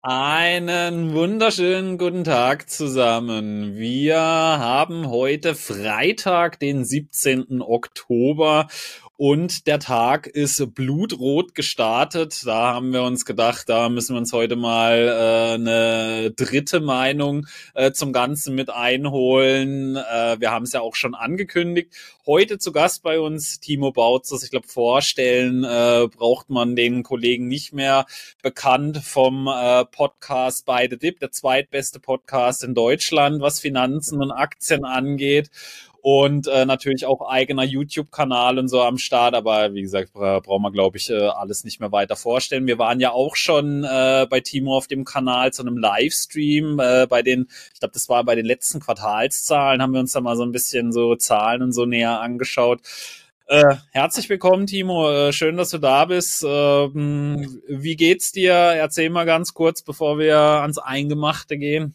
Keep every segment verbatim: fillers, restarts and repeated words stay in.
Einen wunderschönen guten Tag zusammen. Wir haben heute Freitag, den siebzehnten Oktober und der Tag ist blutrot gestartet. Da haben wir uns gedacht, da müssen wir uns heute mal äh, eine dritte Meinung äh, zum Ganzen mit einholen. Äh, wir haben es ja auch schon angekündigt. Heute zu Gast bei uns Timo Bautzes. Ich glaube, vorstellen äh, braucht man den Kollegen nicht mehr. Bekannt vom äh, Podcast By the Dip, der zweitbeste Podcast in Deutschland, was Finanzen und Aktien angeht. Und äh, natürlich auch eigener YouTube-Kanal und so am Start. Aber wie gesagt, bra- brauchen wir, glaube ich, äh, alles nicht mehr weiter vorstellen. Wir waren ja auch schon äh, bei Timo auf dem Kanal zu einem Livestream. Äh, bei den, ich glaube, das war bei den letzten Quartalszahlen, haben wir uns da mal so ein bisschen so Zahlen und so näher angeschaut. Äh, herzlich willkommen, Timo. Äh, schön, dass du da bist. Ähm, wie geht's dir? Erzähl mal ganz kurz, bevor wir ans Eingemachte gehen.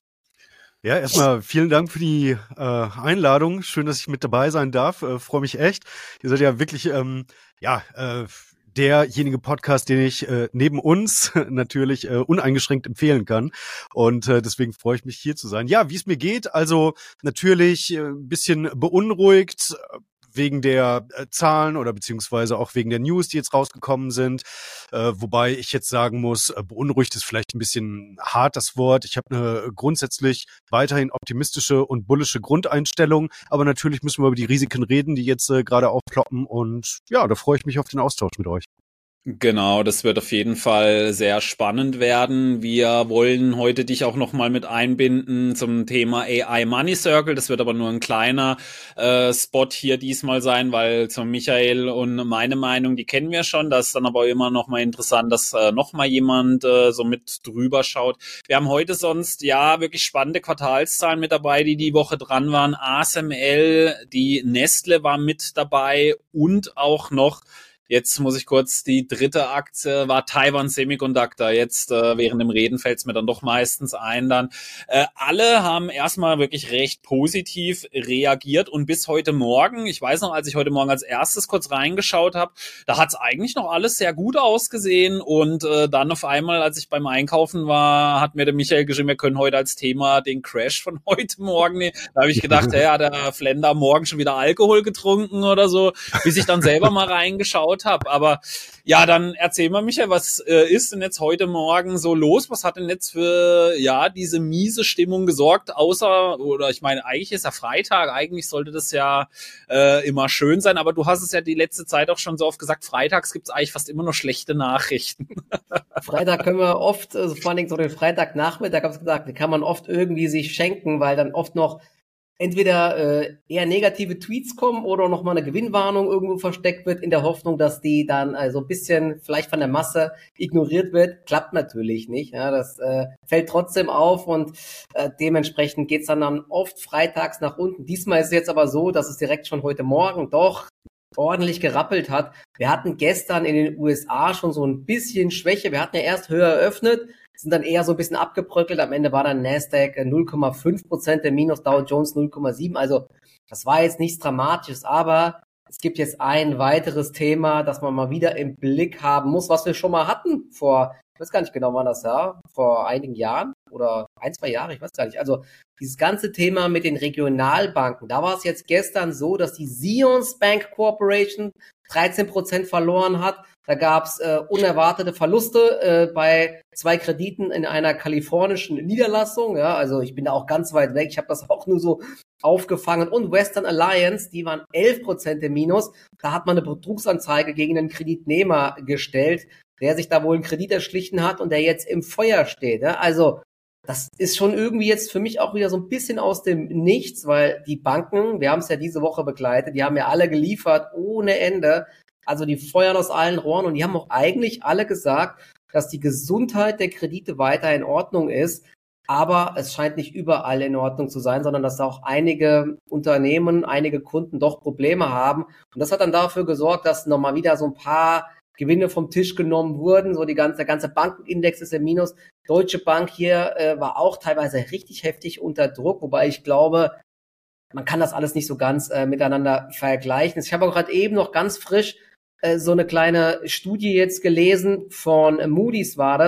Ja, erstmal vielen Dank für die äh, Einladung. Schön, dass ich mit dabei sein darf. Äh, freue mich echt. Ihr seid ja wirklich ähm, ja äh, derjenige Podcast, den ich äh, neben uns natürlich äh, uneingeschränkt empfehlen kann. Und äh, deswegen freue ich mich, hier zu sein. Ja, wie es mir geht, also natürlich äh, ein bisschen beunruhigt wegen der äh, Zahlen oder beziehungsweise auch wegen der News, die jetzt rausgekommen sind. Äh, wobei ich jetzt sagen muss, äh, beunruhigt ist vielleicht ein bisschen hart das Wort. Ich habe eine grundsätzlich weiterhin optimistische und bullische Grundeinstellung. Aber natürlich müssen wir über die Risiken reden, die jetzt äh, gerade aufploppen. Und ja, da freue ich mich auf den Austausch mit euch. Genau, das wird auf jeden Fall sehr spannend werden. Wir wollen heute dich auch nochmal mit einbinden zum Thema A I Money Circle. Das wird aber nur ein kleiner äh, Spot hier diesmal sein, weil zum Michael und meine Meinung, die kennen wir schon. Das ist dann aber immer noch mal interessant, dass äh, noch mal jemand äh, so mit drüber schaut. Wir haben heute sonst ja wirklich spannende Quartalszahlen mit dabei, die die Woche dran waren. A S M L, die Nestle war mit dabei und auch noch Jetzt muss ich kurz, die dritte Aktie war Taiwan Semiconductor. Jetzt äh, während dem Reden fällt es mir dann doch meistens ein dann. Äh, alle haben erstmal wirklich recht positiv reagiert und bis heute Morgen, ich weiß noch, als ich heute Morgen als erstes kurz reingeschaut habe, da hat es eigentlich noch alles sehr gut ausgesehen und äh, dann auf einmal, als ich beim Einkaufen war, hat mir der Michael geschrieben, wir können heute als Thema den Crash von heute Morgen nehmen. Da habe ich gedacht, hey, hat der Flender morgen schon wieder Alkohol getrunken oder so, bis ich dann selber mal reingeschaut habe. Aber ja, dann erzähl mal, Michael, was äh, ist denn jetzt heute Morgen so los? Was hat denn jetzt für ja diese miese Stimmung gesorgt? Außer, oder ich meine, eigentlich ist ja Freitag, eigentlich sollte das ja äh, immer schön sein, aber du hast es ja die letzte Zeit auch schon so oft gesagt, freitags gibt es eigentlich fast immer noch schlechte Nachrichten. Freitag können wir oft, also vor allen Dingen so den Freitagnachmittag, habe ich gesagt, den kann man oft irgendwie sich schenken, weil dann oft noch entweder äh, eher negative Tweets kommen oder noch mal eine Gewinnwarnung irgendwo versteckt wird, in der Hoffnung, dass die dann also ein bisschen vielleicht von der Masse ignoriert wird. Klappt natürlich nicht. Ja, das äh, fällt trotzdem auf und äh, dementsprechend geht's dann, dann oft freitags nach unten. Diesmal ist es jetzt aber so, dass es direkt schon heute Morgen doch ordentlich gerappelt hat. Wir hatten gestern in den U S A schon so ein bisschen Schwäche. Wir hatten ja erst höher eröffnet, sind dann eher so ein bisschen abgebröckelt. Am Ende war dann Nasdaq null Komma fünf Prozent, der Minus, Dow Jones null Komma sieben. Also das war jetzt nichts Dramatisches, aber es gibt jetzt ein weiteres Thema, das man mal wieder im Blick haben muss, was wir schon mal hatten vor, ich weiß gar nicht genau, wann das war, vor einigen Jahren oder ein, zwei Jahre, ich weiß gar nicht. Also dieses ganze Thema mit den Regionalbanken, da war es jetzt gestern so, dass die Zions Bank Corporation dreizehn Prozent verloren hat. Da gab's äh, unerwartete Verluste äh, bei zwei Krediten in einer kalifornischen Niederlassung. Ja, also ich bin da auch ganz weit weg. Ich habe das auch nur so aufgefangen. Und Western Alliance, die waren elf Prozent im Minus. Da hat man eine Betrugsanzeige gegen einen Kreditnehmer gestellt, der sich da wohl einen Kredit erschlichen hat und der jetzt im Feuer steht. Ja, also das ist schon irgendwie jetzt für mich auch wieder so ein bisschen aus dem Nichts, weil die Banken, wir haben es ja diese Woche begleitet, die haben ja alle geliefert ohne Ende. Also die feuern aus allen Rohren und die haben auch eigentlich alle gesagt, dass die Gesundheit der Kredite weiter in Ordnung ist. Aber es scheint nicht überall in Ordnung zu sein, sondern dass auch einige Unternehmen, einige Kunden doch Probleme haben. Und das hat dann dafür gesorgt, dass nochmal wieder so ein paar Gewinne vom Tisch genommen wurden. So die ganze, der ganze Bankenindex ist im Minus. Deutsche Bank hier äh, war auch teilweise richtig heftig unter Druck, wobei ich glaube, man kann das alles nicht so ganz äh, miteinander vergleichen. Ich habe auch gerade eben noch ganz frisch äh, so eine kleine Studie jetzt gelesen von äh, Moody's war das.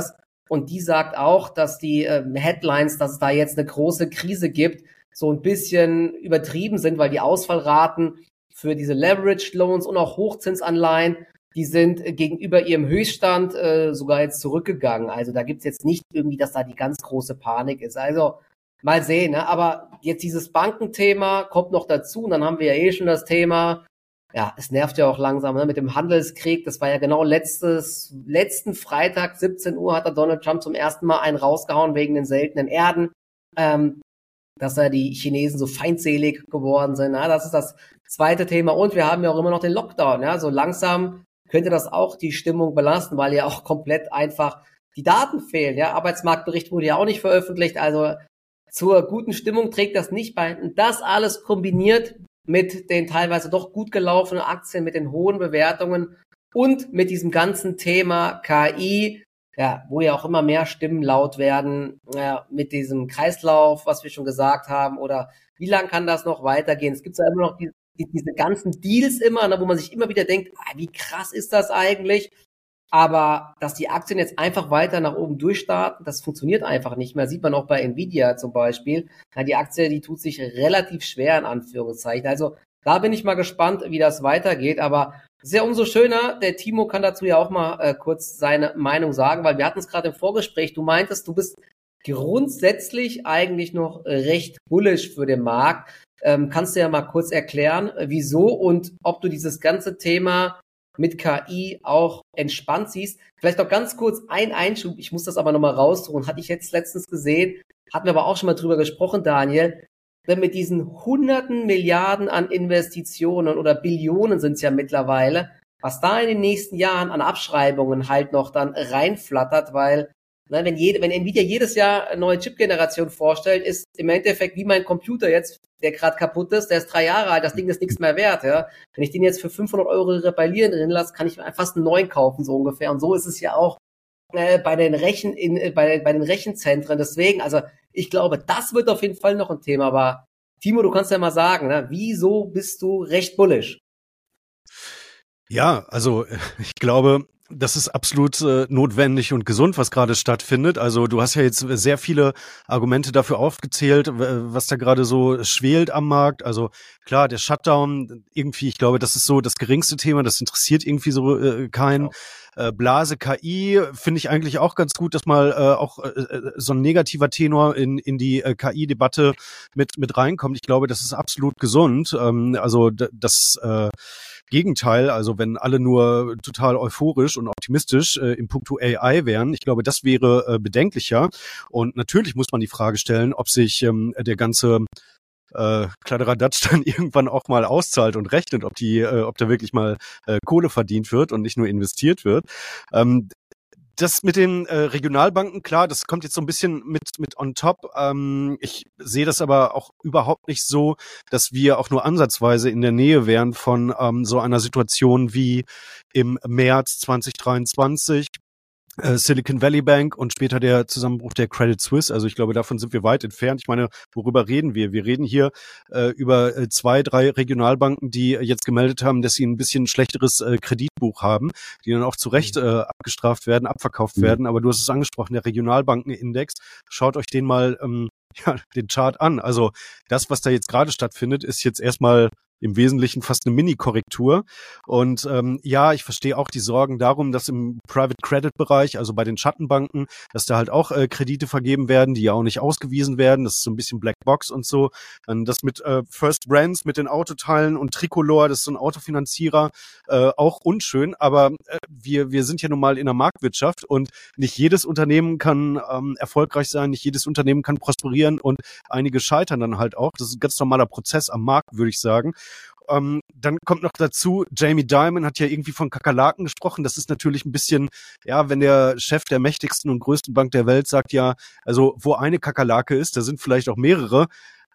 und die sagt auch, dass die äh, Headlines, dass es da jetzt eine große Krise gibt, so ein bisschen übertrieben sind, weil die Ausfallraten für diese Leveraged Loans und auch Hochzinsanleihen, die sind gegenüber ihrem Höchststand äh, sogar jetzt zurückgegangen. Also da gibt's jetzt nicht irgendwie, dass da die ganz große Panik ist. Also mal sehen, ne? Aber jetzt dieses Bankenthema kommt noch dazu und dann haben wir ja eh schon das Thema, ja, es nervt ja auch langsam, ne? Mit dem Handelskrieg. Das war ja genau letztes, letzten Freitag, siebzehn Uhr, hat da Donald Trump zum ersten Mal einen rausgehauen wegen den seltenen Erden, ähm, dass da die Chinesen so feindselig geworden sind. Ja, das ist das zweite Thema. Und wir haben ja auch immer noch den Lockdown. Ja, so langsam könnte das auch die Stimmung belasten, weil ja auch komplett einfach die Daten fehlen. Ja, Arbeitsmarktbericht wurde ja auch nicht veröffentlicht. Also zur guten Stimmung trägt das nicht bei. Und das alles kombiniert mit den teilweise doch gut gelaufenen Aktien, mit den hohen Bewertungen und mit diesem ganzen Thema K I, ja, wo ja auch immer mehr Stimmen laut werden, ja, mit diesem Kreislauf, was wir schon gesagt haben, oder wie lang kann das noch weitergehen? Es gibt ja immer noch die, die, diese ganzen Deals immer, ne, wo man sich immer wieder denkt, ah, wie krass ist das eigentlich? Aber dass die Aktien jetzt einfach weiter nach oben durchstarten, das funktioniert einfach nicht mehr. Sieht man auch bei Nvidia zum Beispiel. Ja, die Aktie, die tut sich relativ schwer in Anführungszeichen. Also da bin ich mal gespannt, wie das weitergeht. Aber es ist ja umso schöner, der Timo kann dazu ja auch mal äh, kurz seine Meinung sagen, weil wir hatten es gerade im Vorgespräch. Du meintest, du bist grundsätzlich eigentlich noch recht bullish für den Markt. Ähm, kannst du ja mal kurz erklären, wieso und ob du dieses ganze Thema mit K I auch entspannt siehst. Vielleicht noch ganz kurz ein Einschub, ich muss das aber nochmal raussuchen, hatte ich jetzt letztens gesehen, hatten wir aber auch schon mal drüber gesprochen, Daniel, wenn mit diesen hunderten Milliarden an Investitionen oder Billionen sind es ja mittlerweile, was da in den nächsten Jahren an Abschreibungen halt noch dann reinflattert, weil ne, wenn, jede, wenn Nvidia jedes Jahr eine neue Chip-Generation vorstellt, ist im Endeffekt wie mein Computer jetzt, der gerade kaputt ist, der ist drei Jahre alt, das Ding ist nichts mehr wert. Ja. Wenn ich den jetzt für fünfhundert Euro reparieren drin lasse, kann ich fast einen neuen kaufen, so ungefähr. Und so ist es ja auch äh, bei den Rechen in, äh, bei, bei den Rechenzentren. Deswegen, also ich glaube, das wird auf jeden Fall noch ein Thema. Aber Timo, du kannst ja mal sagen, ne, wieso bist du recht bullish? Ja, also ich glaube, das ist absolut äh, notwendig und gesund, was gerade stattfindet. Also du hast ja jetzt sehr viele Argumente dafür aufgezählt, was da gerade so schwelt am Markt. Also klar, der Shutdown, irgendwie, ich glaube, das ist so das geringste Thema, das interessiert irgendwie so äh, keinen. Äh, Blase K I finde ich eigentlich auch ganz gut, dass mal äh, auch äh, so ein negativer Tenor in in die äh, K I-Debatte mit mit reinkommt. Ich glaube, das ist absolut gesund. Ähm, also d- das äh, Gegenteil, also wenn alle nur total euphorisch und optimistisch äh, im Punkto A I wären, ich glaube, das wäre äh, bedenklicher. Und natürlich muss man die Frage stellen, ob sich ähm, der ganze äh, Kladderadatsch dann irgendwann auch mal auszahlt und rechnet, ob die, äh, ob da wirklich mal äh, Kohle verdient wird und nicht nur investiert wird. Ähm, Das mit den äh, Regionalbanken, klar, das kommt jetzt so ein bisschen mit mit on top. Ähm, ich sehe das aber auch überhaupt nicht so, dass wir auch nur ansatzweise in der Nähe wären von ähm, so einer Situation wie im März zwanzig dreiundzwanzig. Äh, Silicon Valley Bank und später der Zusammenbruch der Credit Suisse. Also ich glaube, davon sind wir weit entfernt. Ich meine, worüber reden wir? Wir reden hier äh, über äh, zwei, drei Regionalbanken, die jetzt gemeldet haben, dass sie ein bisschen schlechteres äh, Kreditbuch haben, die dann auch zu Recht äh, abgestraft werden, abverkauft mhm. werden. Aber du hast es angesprochen, der Regionalbankenindex. Schaut euch den mal ähm, ja, den Chart an. Also das, was da jetzt gerade stattfindet, ist jetzt erstmal im Wesentlichen fast eine Mini-Korrektur. Und ähm, ja, ich verstehe auch die Sorgen darum, dass im Private-Credit-Bereich, also bei den Schattenbanken, dass da halt auch äh, Kredite vergeben werden, die ja auch nicht ausgewiesen werden. Das ist so ein bisschen Blackbox und so. Dann das mit äh, First Brands, mit den Autoteilen und Tricolor, das ist so ein Autofinanzierer, äh, auch unschön. Aber äh, wir wir sind ja nun mal in der Marktwirtschaft und nicht jedes Unternehmen kann ähm, erfolgreich sein, nicht jedes Unternehmen kann prosperieren und einige scheitern dann halt auch. Das ist ein ganz normaler Prozess am Markt, würde ich sagen. Ähm, dann kommt noch dazu, Jamie Dimon hat ja irgendwie von Kakerlaken gesprochen. Das ist natürlich ein bisschen, ja, wenn der Chef der mächtigsten und größten Bank der Welt sagt, ja, also wo eine Kakerlake ist, da sind vielleicht auch mehrere.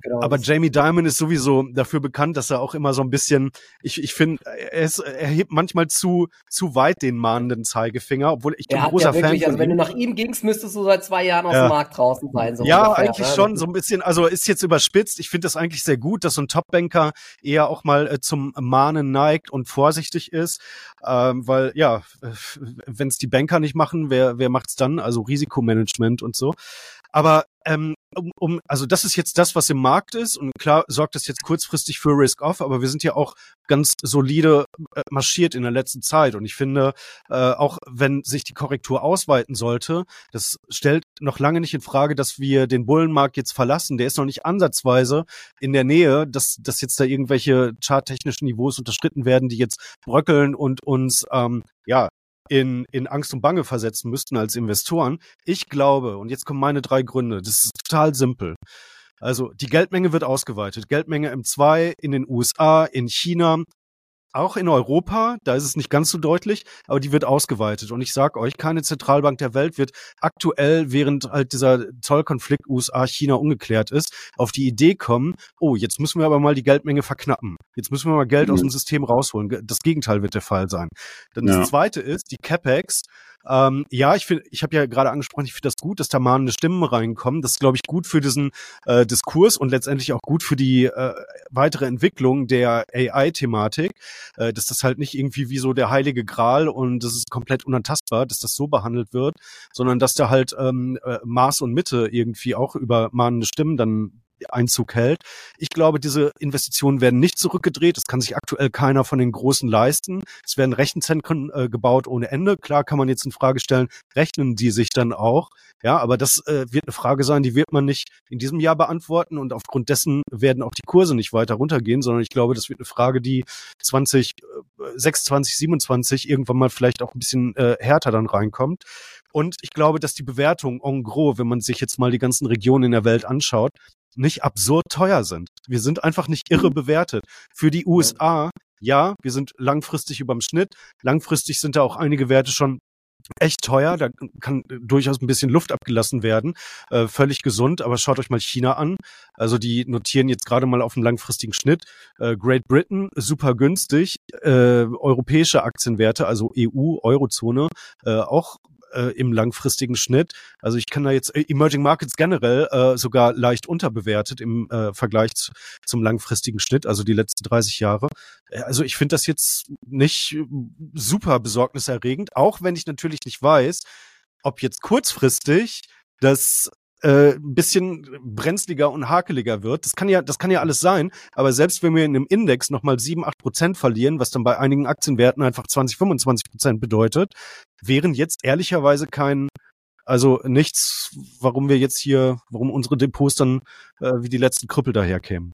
Genau, aber das- Jamie Dimon ist sowieso dafür bekannt, dass er auch immer so ein bisschen, ich, ich finde, er, ist- er hebt manchmal zu, zu weit den mahnenden Zeigefinger, obwohl ich bin Er ein hat großer ja wirklich, Fan also von wenn du ihm. nach ihm gingst, müsstest du seit zwei Jahren aus Ja. dem Markt draußen sein, so Ja, ungefähr. eigentlich ne? schon, so ein bisschen, also ist jetzt überspitzt. Ich finde das eigentlich sehr gut, dass so ein Topbanker eher auch mal äh, zum Mahnen neigt und vorsichtig ist, ähm, weil ja, wenn es die Banker nicht machen, wer wer macht's dann? Also Risikomanagement und so. Aber ähm, um, um, also das ist jetzt das, was im Markt ist und klar sorgt das jetzt kurzfristig für Risk-Off, aber wir sind ja auch ganz solide äh, marschiert in der letzten Zeit und ich finde, äh, auch wenn sich die Korrektur ausweiten sollte, das stellt noch lange nicht in Frage, dass wir den Bullenmarkt jetzt verlassen. Der ist noch nicht ansatzweise in der Nähe, dass, dass jetzt da irgendwelche charttechnischen Niveaus unterschritten werden, die jetzt bröckeln und uns ähm, ja in, in Angst und Bange versetzen müssten als Investoren. Ich glaube, und jetzt kommen meine drei Gründe, das ist total simpel. Also die Geldmenge wird ausgeweitet. Geldmenge M zwei in den U S A, in China, auch in Europa, da ist es nicht ganz so deutlich, aber die wird ausgeweitet. Und ich sage euch, keine Zentralbank der Welt wird aktuell, während halt dieser Zollkonflikt U S A-China ungeklärt ist, auf die Idee kommen, oh, jetzt müssen wir aber mal die Geldmenge verknappen. Jetzt müssen wir mal Geld Mhm. aus dem System rausholen. Das Gegenteil wird der Fall sein. Dann Ja. das Zweite ist, die CapEx. Ähm, ja, ich finde, ich habe ja gerade angesprochen, ich finde das gut, dass da mahnende Stimmen reinkommen. Das ist, glaube ich, gut für diesen äh, Diskurs und letztendlich auch gut für die äh, weitere Entwicklung der A I-Thematik, äh, dass das halt nicht irgendwie wie so der heilige Gral und das ist komplett unantastbar, dass das so behandelt wird, sondern dass da halt ähm, äh, Maß und Mitte irgendwie auch über mahnende Stimmen dann Einzug hält. Ich glaube, diese Investitionen werden nicht zurückgedreht. Das kann sich aktuell keiner von den Großen leisten. Es werden Rechenzentren äh, gebaut ohne Ende. Klar kann man jetzt in Frage stellen, rechnen die sich dann auch? Ja, aber das äh, wird eine Frage sein, die wird man nicht in diesem Jahr beantworten und aufgrund dessen werden auch die Kurse nicht weiter runtergehen, sondern ich glaube, das wird eine Frage, die zwanzig sechsundzwanzig, siebenundzwanzig irgendwann mal vielleicht auch ein bisschen äh, härter dann reinkommt. Und ich glaube, dass die Bewertung en gros, wenn man sich jetzt mal die ganzen Regionen in der Welt anschaut, nicht absurd teuer sind. Wir sind einfach nicht irre bewertet. Für die U S A, ja, wir sind langfristig überm Schnitt. Langfristig sind da auch einige Werte schon echt teuer. Da kann durchaus ein bisschen Luft abgelassen werden. Äh, völlig gesund, aber schaut euch mal China an. Also die notieren jetzt gerade mal auf dem langfristigen Schnitt. Äh, Great Britain, super günstig. Äh, europäische Aktienwerte, also E U, Eurozone, äh, auch äh, im langfristigen Schnitt. Also ich kann da jetzt äh, Emerging Markets generell äh, sogar leicht unterbewertet im äh, Vergleich zu, zum langfristigen Schnitt, also die letzten dreißig Jahre. Äh, also ich finde das jetzt nicht super besorgniserregend, auch wenn ich natürlich nicht weiß, ob jetzt kurzfristig das äh, ein bisschen brenzliger und hakeliger wird. Das kann ja, das kann ja alles sein, aber selbst wenn wir in einem Index nochmal sieben, acht Prozent verlieren, was dann bei einigen Aktienwerten einfach zwanzig, fünfundzwanzig Prozent bedeutet, wären jetzt ehrlicherweise kein, also nichts, warum wir jetzt hier, warum unsere Depots dann äh, wie die letzten Krüppel daherkämen.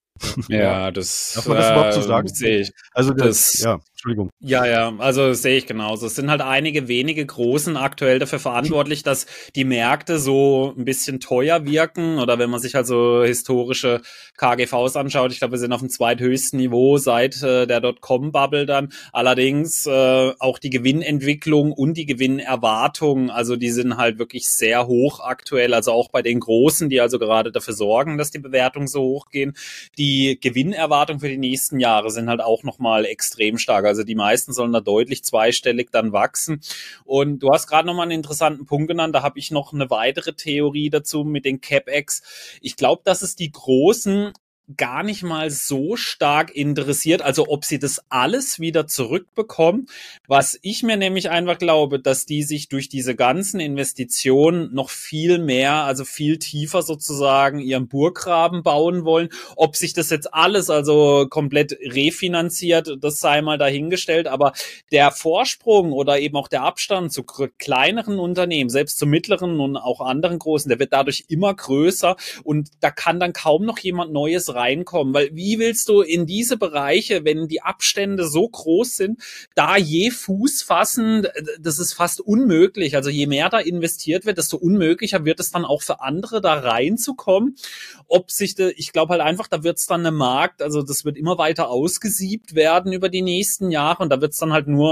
Ja, das Darf man das überhaupt so äh, sagen? sehe ich. Also Das- das, ja, Entschuldigung. Ja, ja, also sehe ich genauso. Es sind halt einige wenige Großen aktuell dafür verantwortlich, dass die Märkte so ein bisschen teuer wirken. Oder wenn man sich also historische K G Vs anschaut, ich glaube, wir sind auf dem zweithöchsten Niveau seit äh, der Dotcom-Bubble dann. Allerdings äh, auch die Gewinnentwicklung und die Gewinnerwartung, also die sind halt wirklich sehr hoch aktuell. Also auch bei den Großen, die also gerade dafür sorgen, dass die Bewertungen so hoch gehen. Die Gewinnerwartungen für die nächsten Jahre sind halt auch nochmal extrem stark. Also die meisten sollen da deutlich zweistellig dann wachsen. Und du hast gerade nochmal einen interessanten Punkt genannt. Da habe ich noch eine weitere Theorie dazu mit den CapEx. Ich glaube, dass es die Großen gar nicht mal so stark interessiert, also ob sie das alles wieder zurückbekommen. Was ich mir nämlich einfach glaube, dass die sich durch diese ganzen Investitionen noch viel mehr, also viel tiefer sozusagen ihren Burggraben bauen wollen. Ob sich das jetzt alles also komplett refinanziert, das sei mal dahingestellt, aber der Vorsprung oder eben auch der Abstand zu kleineren Unternehmen, selbst zu mittleren und auch anderen großen, der wird dadurch immer größer und da kann dann kaum noch jemand Neues reinkommen, weil wie willst du in diese Bereiche, wenn die Abstände so groß sind, da je Fuß fassen, das ist fast unmöglich. Also je mehr da investiert wird, desto unmöglicher wird es dann auch für andere da reinzukommen. Ob sich, de, ich glaube halt einfach, da wird es dann eine Markt, also das wird immer weiter ausgesiebt werden über die nächsten Jahre und da wird es dann halt nur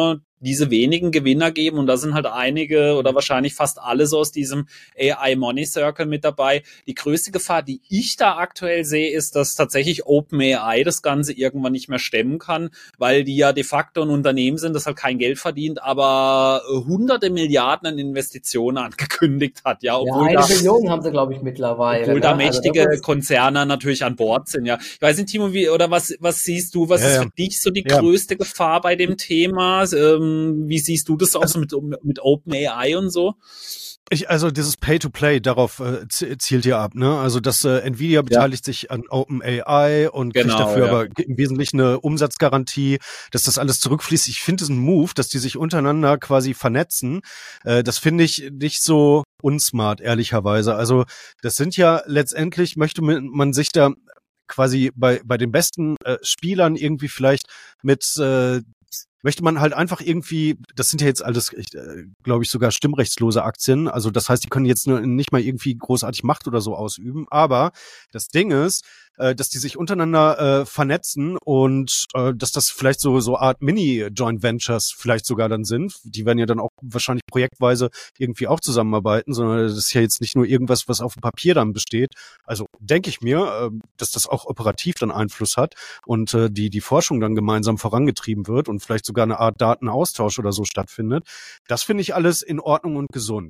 diese wenigen Gewinner geben und da sind halt einige oder wahrscheinlich fast alle so aus diesem A I Money Circle mit dabei. Die größte Gefahr, die ich da aktuell sehe, ist, dass tatsächlich OpenAI das Ganze irgendwann nicht mehr stemmen kann, weil die ja de facto ein Unternehmen sind, das halt kein Geld verdient, aber hunderte Milliarden an Investitionen angekündigt hat. Ja, obwohl ja, eine da, Billion haben sie, glaube ich, mittlerweile. obwohl ne? da Also mächtige das ist- Konzerne natürlich an Bord sind. Ja, ich weiß nicht, Timo, wie oder was was siehst du? Was Ja, ist ja. für dich so die Ja. größte Gefahr bei dem Thema? Ähm, wie siehst du das auch Also- so mit mit OpenAI und so? Ich, also dieses Pay-to-Play, darauf äh, z- zielt ihr ab, ne? Also dass äh, Nvidia beteiligt sich an OpenAI und kriegt Genau, dafür ja. aber im Wesentlichen eine Umsatzgarantie, dass das alles zurückfließt. Ich finde diesen Move, dass die sich untereinander quasi vernetzen, äh, das finde ich nicht so unsmart, ehrlicherweise. Also das sind ja letztendlich, möchte man sich da quasi bei bei den besten äh, Spielern irgendwie vielleicht mit äh, möchte man halt einfach irgendwie, das sind ja jetzt alles, äh, glaube ich, sogar stimmrechtslose Aktien. Also das heißt, die können jetzt nur nicht mal irgendwie großartig Macht oder so ausüben. Aber das Ding ist, äh, dass die sich untereinander äh, vernetzen und äh, dass das vielleicht so so Art Mini-Joint Ventures vielleicht sogar dann sind. Die werden ja dann auch wahrscheinlich projektweise irgendwie auch zusammenarbeiten, sondern das ist ja jetzt nicht nur irgendwas, was auf dem Papier dann besteht. Also denke ich mir, äh, dass das auch operativ dann Einfluss hat und äh, die die Forschung dann gemeinsam vorangetrieben wird und vielleicht sogar eine Art Datenaustausch oder so stattfindet. Das finde ich alles in Ordnung und gesund.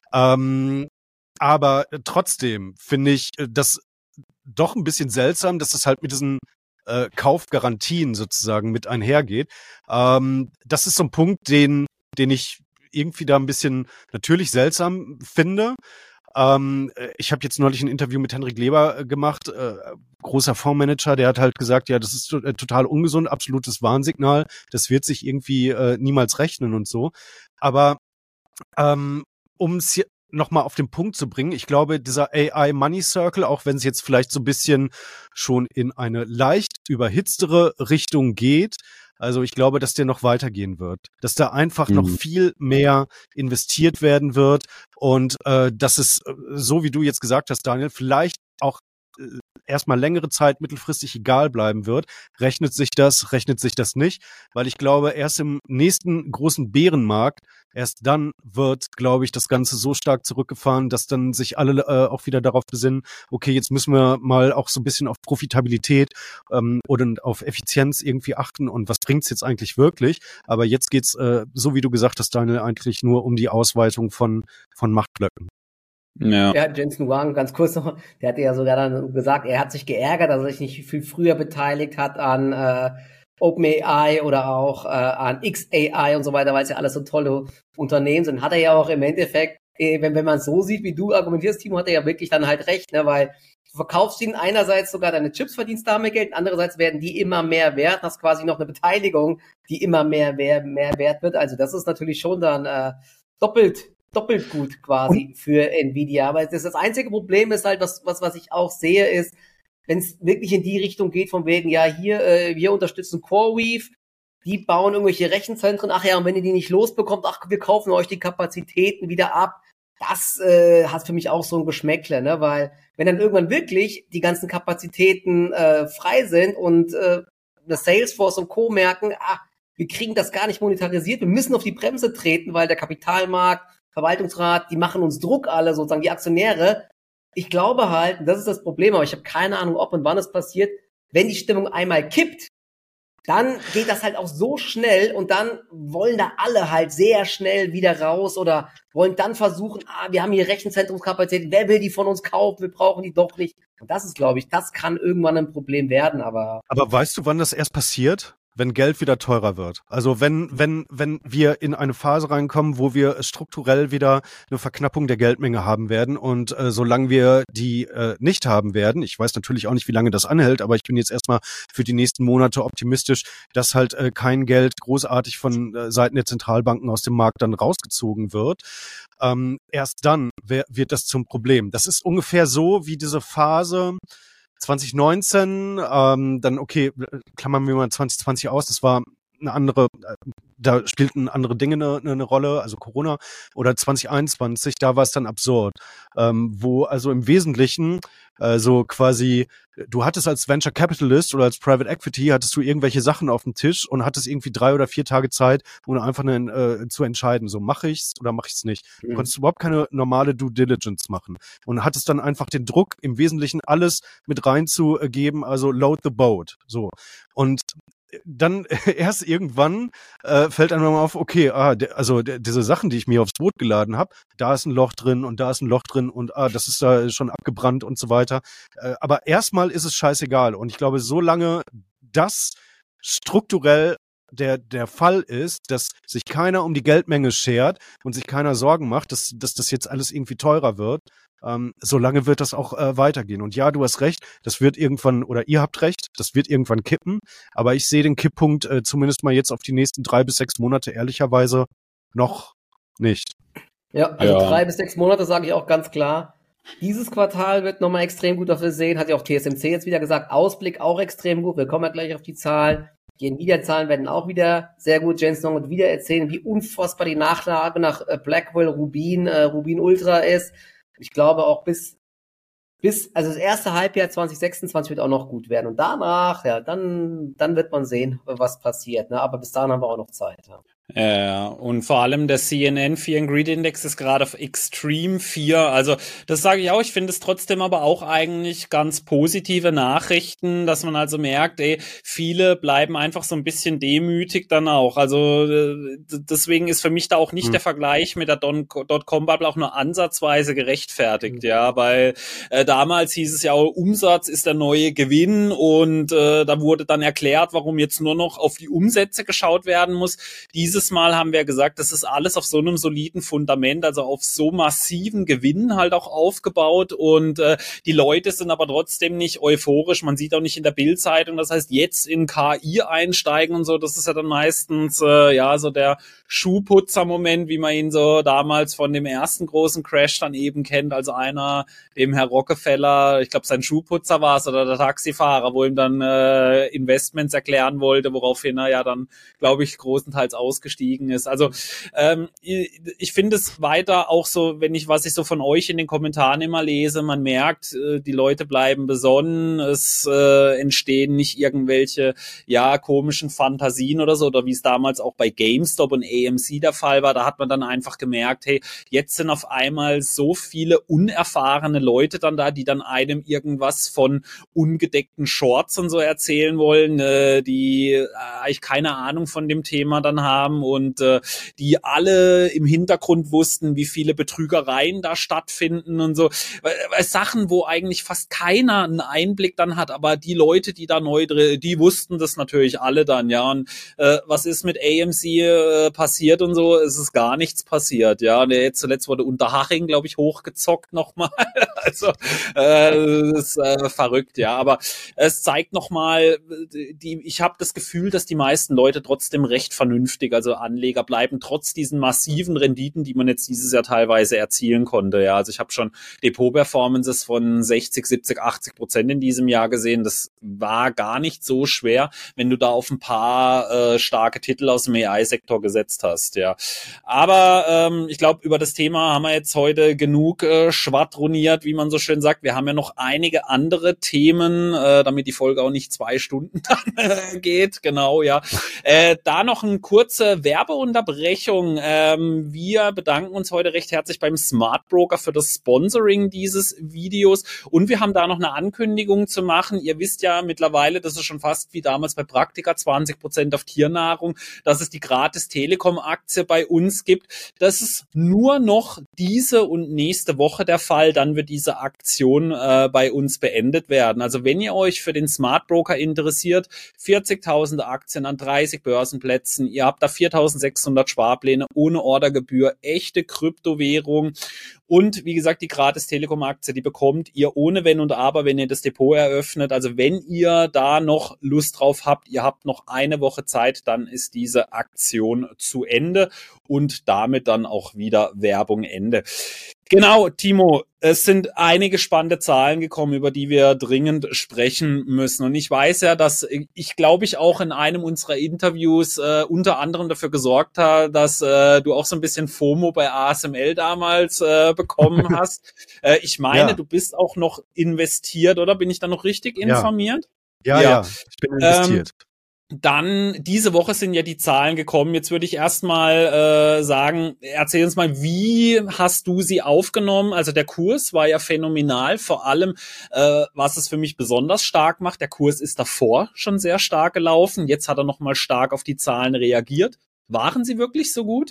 Ähm, aber trotzdem finde ich äh, das doch ein bisschen seltsam, dass das halt mit diesen äh, Kaufgarantien sozusagen mit einhergeht. Ähm, das ist so ein Punkt, den, den ich irgendwie da ein bisschen natürlich seltsam finde. Ähm, ich habe jetzt neulich ein Interview mit Henrik Leber äh, gemacht, äh, großer Fondsmanager, der hat halt gesagt, ja, das ist to- äh, total ungesund, absolutes Warnsignal, das wird sich irgendwie äh, niemals rechnen und so. Aber ähm, um es nochmal auf den Punkt zu bringen, ich glaube, dieser A I Money Circle, auch wenn es jetzt vielleicht so ein bisschen schon in eine leicht überhitztere Richtung geht, also ich glaube, dass der noch weitergehen wird, dass da einfach mhm. noch viel mehr investiert werden wird und äh, dass es, so wie du jetzt gesagt hast, Daniel, vielleicht auch äh, erstmal längere Zeit mittelfristig egal bleiben wird. Rechnet sich das, rechnet sich das nicht? Weil ich glaube, erst im nächsten großen Bärenmarkt, erst dann wird, glaube ich, das Ganze so stark zurückgefahren, dass dann sich alle äh, auch wieder darauf besinnen, okay, jetzt müssen wir mal auch so ein bisschen auf Profitabilität ähm, oder auf Effizienz irgendwie achten und was bringt's jetzt eigentlich wirklich? Aber jetzt geht's, äh, so wie du gesagt hast, Daniel, eigentlich nur um die Ausweitung von, von Machtblöcken. Ja. Ja, Jensen Huang, ganz kurz noch, der hatte ja sogar dann gesagt, er hat sich geärgert, dass er sich nicht viel früher beteiligt hat an äh, OpenAI oder auch äh, an X A I und so weiter, weil es ja alles so tolle Unternehmen sind. Hat er ja auch im Endeffekt, äh, wenn, wenn man es so sieht, wie du argumentierst, Timo, hat er ja wirklich dann halt recht, ne, weil du verkaufst ihnen einerseits sogar deine Chips, verdienst damit Geld, andererseits werden die immer mehr wert, hast quasi noch eine Beteiligung, die immer mehr, mehr, mehr wert wird. Also das ist natürlich schon dann äh, doppelt doppelt gut quasi und für Nvidia. Aber das, das einzige Problem ist halt, was, was, was ich auch sehe, ist, wenn es wirklich in die Richtung geht, von wegen, ja, hier, äh, wir unterstützen CoreWeave, die bauen irgendwelche Rechenzentren, ach ja, und wenn ihr die nicht losbekommt, ach, wir kaufen euch die Kapazitäten wieder ab. Das äh, hat für mich auch so ein Geschmäckle, ne, weil wenn dann irgendwann wirklich die ganzen Kapazitäten äh, frei sind und äh, das Salesforce und Co. merken, ah, wir kriegen das gar nicht monetarisiert, wir müssen auf die Bremse treten, weil der Kapitalmarkt, Verwaltungsrat, die machen uns Druck alle, sozusagen die Aktionäre. Ich glaube halt, und das ist das Problem, aber ich habe keine Ahnung, ob und wann es passiert, wenn die Stimmung einmal kippt, dann geht das halt auch so schnell und dann wollen da alle halt sehr schnell wieder raus oder wollen dann versuchen, ah, wir haben hier Rechenzentrumskapazität, wer will die von uns kaufen, wir brauchen die doch nicht. Und das ist, glaube ich, das kann irgendwann ein Problem werden, aber... Aber weißt du, wann das erst passiert? Wenn Geld wieder teurer wird. Also wenn, wenn, wenn wir in eine Phase reinkommen, wo wir strukturell wieder eine Verknappung der Geldmenge haben werden und äh, solange wir die äh, nicht haben werden, ich weiß natürlich auch nicht, wie lange das anhält, aber ich bin jetzt erstmal für die nächsten Monate optimistisch, dass halt äh, kein Geld großartig von äh, Seiten der Zentralbanken aus dem Markt dann rausgezogen wird. Ähm, erst dann wär, wird das zum Problem. Das ist ungefähr so wie diese Phase zwanzig neunzehn, ähm, dann okay, klammern wir mal zwanzig zwanzig aus, das war eine andere, da spielten andere Dinge eine, eine Rolle, also Corona oder zwanzig einundzwanzig, da war es dann absurd, ähm, wo also im Wesentlichen äh, so quasi, du hattest als Venture Capitalist oder als Private Equity, hattest du irgendwelche Sachen auf dem Tisch und hattest irgendwie drei oder vier Tage Zeit, um einfach eine, äh, zu entscheiden, so mache ich's oder mache ich's nicht. Du Mhm. konntest überhaupt keine normale Due Diligence machen und hattest dann einfach den Druck, im Wesentlichen alles mit reinzugeben, also load the boat, so. Und dann erst irgendwann äh, fällt einem mal auf, okay, ah, de, also de, diese Sachen, die ich mir aufs Boot geladen habe, da ist ein Loch drin und da ist ein Loch drin und ah, das ist da schon abgebrannt und so weiter. Äh, aber erstmal ist es scheißegal. Und ich glaube, solange das strukturell der der Fall ist, dass sich keiner um die Geldmenge schert und sich keiner Sorgen macht, dass, dass das jetzt alles irgendwie teurer wird, ähm, solange wird das auch äh, weitergehen. Und ja, du hast recht, das wird irgendwann, oder ihr habt recht, das wird irgendwann kippen, aber ich sehe den Kipppunkt äh, zumindest mal jetzt auf die nächsten drei bis sechs Monate ehrlicherweise noch nicht. Ja, also Ja. drei bis sechs Monate sage ich auch ganz klar. Dieses Quartal wird nochmal extrem gut dafür sehen, hat ja auch T S M C jetzt wieder gesagt. Ausblick auch extrem gut, wir kommen ja gleich auf die Zahlen. Die Nvidia-Zahlen werden auch wieder sehr gut. Jensen wird wieder erzählen, wie unfassbar die Nachlage nach äh, Blackwell, Rubin, äh, Rubin Ultra ist. Ich glaube auch bis, bis, also das erste Halbjahr zwanzig sechsundzwanzig wird auch noch gut werden. Und danach, ja, dann, dann wird man sehen, was passiert, ne? Aber bis dahin haben wir auch noch Zeit, ja. Ja, und vor allem der C N N Fear and Greed Index ist gerade auf Extreme vier. Also das sage ich auch. Ich finde es trotzdem aber auch eigentlich ganz positive Nachrichten, dass man also merkt, ey, viele bleiben einfach so ein bisschen demütig dann auch. Also äh, deswegen ist für mich da auch nicht Hm. der Vergleich mit der Dotcom-Bubble auch nur ansatzweise gerechtfertigt, ja, weil äh, damals hieß es ja auch, Umsatz ist der neue Gewinn und äh, da wurde dann erklärt, warum jetzt nur noch auf die Umsätze geschaut werden muss. Diese Dieses Mal haben wir gesagt, das ist alles auf so einem soliden Fundament, also auf so massiven Gewinnen halt auch aufgebaut und äh, die Leute sind aber trotzdem nicht euphorisch, man sieht auch nicht in der Bild-Zeitung, das heißt jetzt in K I einsteigen und so, das ist ja dann meistens äh, ja so der Schuhputzer-Moment, wie man ihn so damals von dem ersten großen Crash dann eben kennt, also einer, dem Herr Rockefeller, ich glaube sein Schuhputzer war es oder der Taxifahrer, wo ihm dann äh, Investments erklären wollte, woraufhin er ja dann, glaube ich, großenteils ausgestiegen ist. Also ähm, ich, ich finde es weiter auch so, wenn ich, was ich so von euch in den Kommentaren immer lese, man merkt, äh, die Leute bleiben besonnen, es äh, entstehen nicht irgendwelche, ja, komischen Fantasien oder so, oder wie es damals auch bei GameStop und A M C der Fall war, da hat man dann einfach gemerkt, hey, jetzt sind auf einmal so viele unerfahrene Leute dann da, die dann einem irgendwas von ungedeckten Shorts und so erzählen wollen, äh, die äh, eigentlich keine Ahnung von dem Thema dann haben und äh, die alle im Hintergrund wussten, wie viele Betrügereien da stattfinden und so. Weil, weil Sachen, wo eigentlich fast keiner einen Einblick dann hat, aber die Leute, die da neu drin, die wussten das natürlich alle dann, ja. Und äh, was ist mit A M C äh, passiert und so? Es ist gar nichts passiert, ja. Und jetzt zuletzt wurde Unterhaching, glaube ich, hochgezockt nochmal. Also äh, das ist äh, verrückt, ja. Aber es zeigt nochmal, die, ich habe das Gefühl, dass die meisten Leute trotzdem recht vernünftig, also Anleger bleiben, trotz diesen massiven Renditen, die man jetzt dieses Jahr teilweise erzielen konnte. Ja, also ich habe schon Depot-Performances von sechzig, siebzig, achtzig Prozent in diesem Jahr gesehen. Das war gar nicht so schwer, wenn du da auf ein paar äh, starke Titel aus dem A I-Sektor gesetzt hast. Ja, aber ähm, ich glaube, über das Thema haben wir jetzt heute genug äh, schwadroniert, wie man so schön sagt. Wir haben ja noch einige andere Themen, äh, damit die Folge auch nicht zwei Stunden dann äh, geht. Genau, ja. Äh, da noch ein kurze Werbeunterbrechung. Ähm, wir bedanken uns heute recht herzlich beim Smart Broker für das Sponsoring dieses Videos und wir haben da noch eine Ankündigung zu machen. Ihr wisst ja mittlerweile, das ist schon fast wie damals bei Praktika, zwanzig Prozent auf Tiernahrung, dass es die gratis Telekom-Aktie bei uns gibt. Das ist nur noch diese und nächste Woche der Fall. Dann wird diese Aktion äh, bei uns beendet werden. Also wenn ihr euch für den Smart Broker interessiert, vierzigtausend Aktien an dreißig Börsenplätzen, ihr habt da viertausendsechshundert Sparpläne ohne Ordergebühr, echte Kryptowährung Und wie gesagt, die gratis Telekom-Aktie, die bekommt ihr ohne Wenn und Aber, wenn ihr das Depot eröffnet. Also wenn ihr da noch Lust drauf habt, ihr habt noch eine Woche Zeit, dann ist diese Aktion zu Ende und damit dann auch wieder Werbung Ende. Genau, Timo, es sind einige spannende Zahlen gekommen, über die wir dringend sprechen müssen. Und ich weiß ja, dass ich, glaube ich, auch in einem unserer Interviews äh, unter anderem dafür gesorgt habe, dass äh, du auch so ein bisschen FOMO bei A S M L damals äh, bekommen hast. äh, ich meine, ja. Du bist auch noch investiert, oder? Bin ich da noch richtig informiert? Ja, ja, ja. Ich bin investiert. Ähm, Dann, diese Woche sind ja die Zahlen gekommen. Jetzt würde ich erstmal äh, sagen, erzähl uns mal, wie hast du sie aufgenommen? Also der Kurs war ja phänomenal, vor allem, äh, was es für mich besonders stark macht. Der Kurs ist davor schon sehr stark gelaufen. Jetzt hat er nochmal stark auf die Zahlen reagiert. Waren sie wirklich so gut?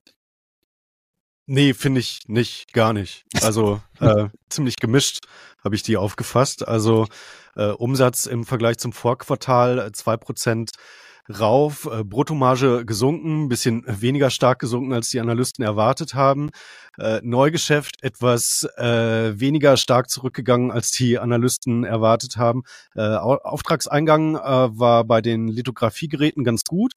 Nee, finde ich nicht, gar nicht. Also äh, ziemlich gemischt habe ich die aufgefasst. Also äh, Umsatz im Vergleich zum Vorquartal zwei Prozent rauf, äh, Bruttomarge gesunken, bisschen weniger stark gesunken, als die Analysten erwartet haben. Äh, Neugeschäft etwas äh, weniger stark zurückgegangen, als die Analysten erwartet haben. Äh, Auftragseingang äh, war bei den Lithografiegeräten ganz gut.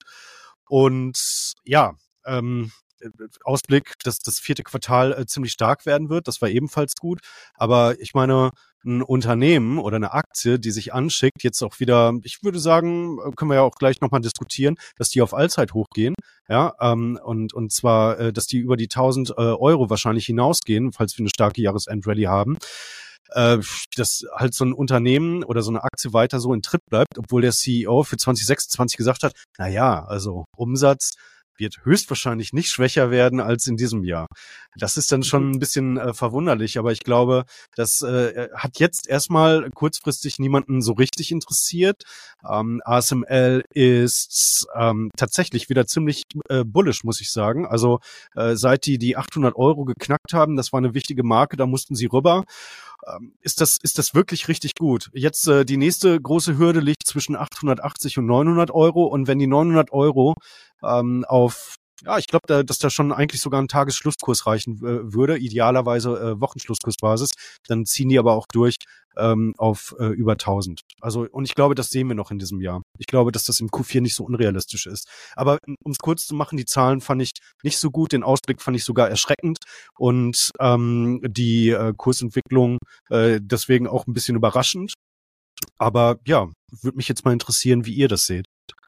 Und ja, ähm, Ausblick, dass das vierte Quartal äh, ziemlich stark werden wird. Das war ebenfalls gut. Aber ich meine, ein Unternehmen oder eine Aktie, die sich anschickt, jetzt auch wieder, ich würde sagen, können wir ja auch gleich nochmal diskutieren, dass die auf Allzeithoch gehen. Ja, ähm, und, und zwar, äh, dass die über die tausend äh, Euro wahrscheinlich hinausgehen, falls wir eine starke Jahresendrallye haben. Äh, dass halt so ein Unternehmen oder so eine Aktie weiter so in Tritt bleibt, obwohl der C E O für zwanzig sechsundzwanzig gesagt hat, na ja, also Umsatz wird höchstwahrscheinlich nicht schwächer werden als in diesem Jahr. Das ist dann schon ein bisschen äh, verwunderlich, aber ich glaube, das äh, hat jetzt erstmal kurzfristig niemanden so richtig interessiert. Ähm, A S M L ist ähm, tatsächlich wieder ziemlich äh, bullish, muss ich sagen. Also äh, seit die die achthundert Euro geknackt haben, das war eine wichtige Marke, da mussten sie rüber. Ähm, ist das ist das wirklich richtig gut. Jetzt äh, die nächste große Hürde liegt zwischen achthundertachtzig und neunhundert Euro, und wenn die neunhundert Euro ähm, auf, ja, ich glaube, da, dass da schon eigentlich sogar ein Tagesschlusskurs reichen äh, würde, idealerweise äh, Wochenschlusskursbasis, dann ziehen die aber auch durch ähm, auf äh, über tausend. Also, und ich glaube, das sehen wir noch in diesem Jahr. Ich glaube, dass das im Q vier nicht so unrealistisch ist. Aber um es kurz zu machen, die Zahlen fand ich nicht so gut, den Ausblick fand ich sogar erschreckend, und ähm, die äh, Kursentwicklung äh, deswegen auch ein bisschen überraschend. Aber ja, würde mich jetzt mal interessieren, wie ihr das seht.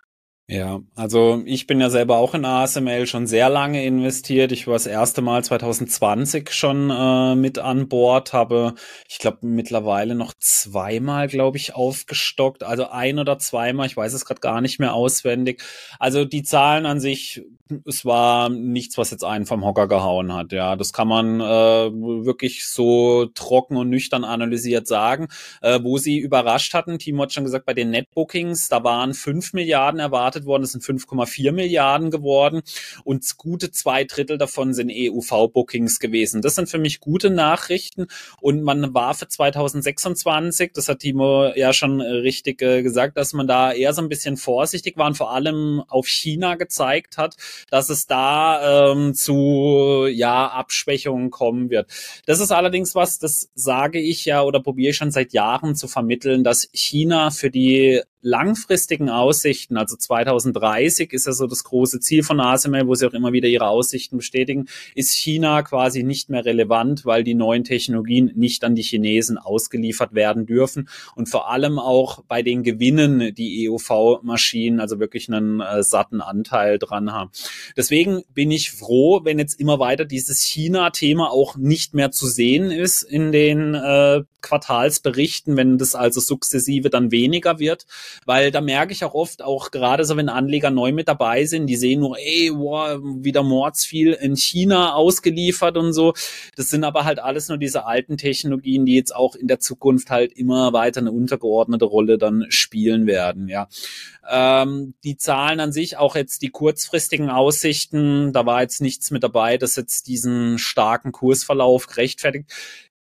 Ja, also ich bin ja selber auch in A S M L schon sehr lange investiert. Ich war das erste Mal zwanzig zwanzig schon äh, mit an Bord, habe, ich glaube, mittlerweile noch zweimal, glaube ich, aufgestockt. Also ein oder zweimal, ich weiß es gerade gar nicht mehr auswendig. Also die Zahlen an sich, es war nichts, was jetzt einen vom Hocker gehauen hat. Ja, das kann man äh, wirklich so trocken und nüchtern analysiert sagen. Äh, wo sie überrascht hatten, Timo hat schon gesagt, bei den Netbookings, da waren fünf Milliarden erwartet worden, das sind fünf Komma vier Milliarden geworden, und gute zwei Drittel davon sind E U V-Bookings gewesen. Das sind für mich gute Nachrichten, und man war für zwanzig sechsundzwanzig, das hat Timo ja schon richtig äh, gesagt, dass man da eher so ein bisschen vorsichtig war und vor allem auf China gezeigt hat, dass es da ähm, zu ja Abschwächungen kommen wird. Das ist allerdings was, das sage ich ja oder probiere ich schon seit Jahren zu vermitteln, dass China für die langfristigen Aussichten, also zwanzig dreißig ist ja so das große Ziel von A S M L, wo sie auch immer wieder ihre Aussichten bestätigen, ist China quasi nicht mehr relevant, weil die neuen Technologien nicht an die Chinesen ausgeliefert werden dürfen, und vor allem auch bei den Gewinnen die E U V-Maschinen also wirklich einen äh, satten Anteil dran haben. Deswegen bin ich froh, wenn jetzt immer weiter dieses China-Thema auch nicht mehr zu sehen ist in den äh, Quartalsberichten, wenn das also sukzessive dann weniger wird, weil da merke ich auch oft, auch gerade so, wenn Anleger neu mit dabei sind, die sehen nur, ey, wow, wieder mordsviel in China ausgeliefert und so. Das sind aber halt alles nur diese alten Technologien, die jetzt auch in der Zukunft halt immer weiter eine untergeordnete Rolle dann spielen werden, ja. Ähm, die Zahlen an sich, auch jetzt die kurzfristigen Aussichten, da war jetzt nichts mit dabei, das jetzt diesen starken Kursverlauf gerechtfertigt.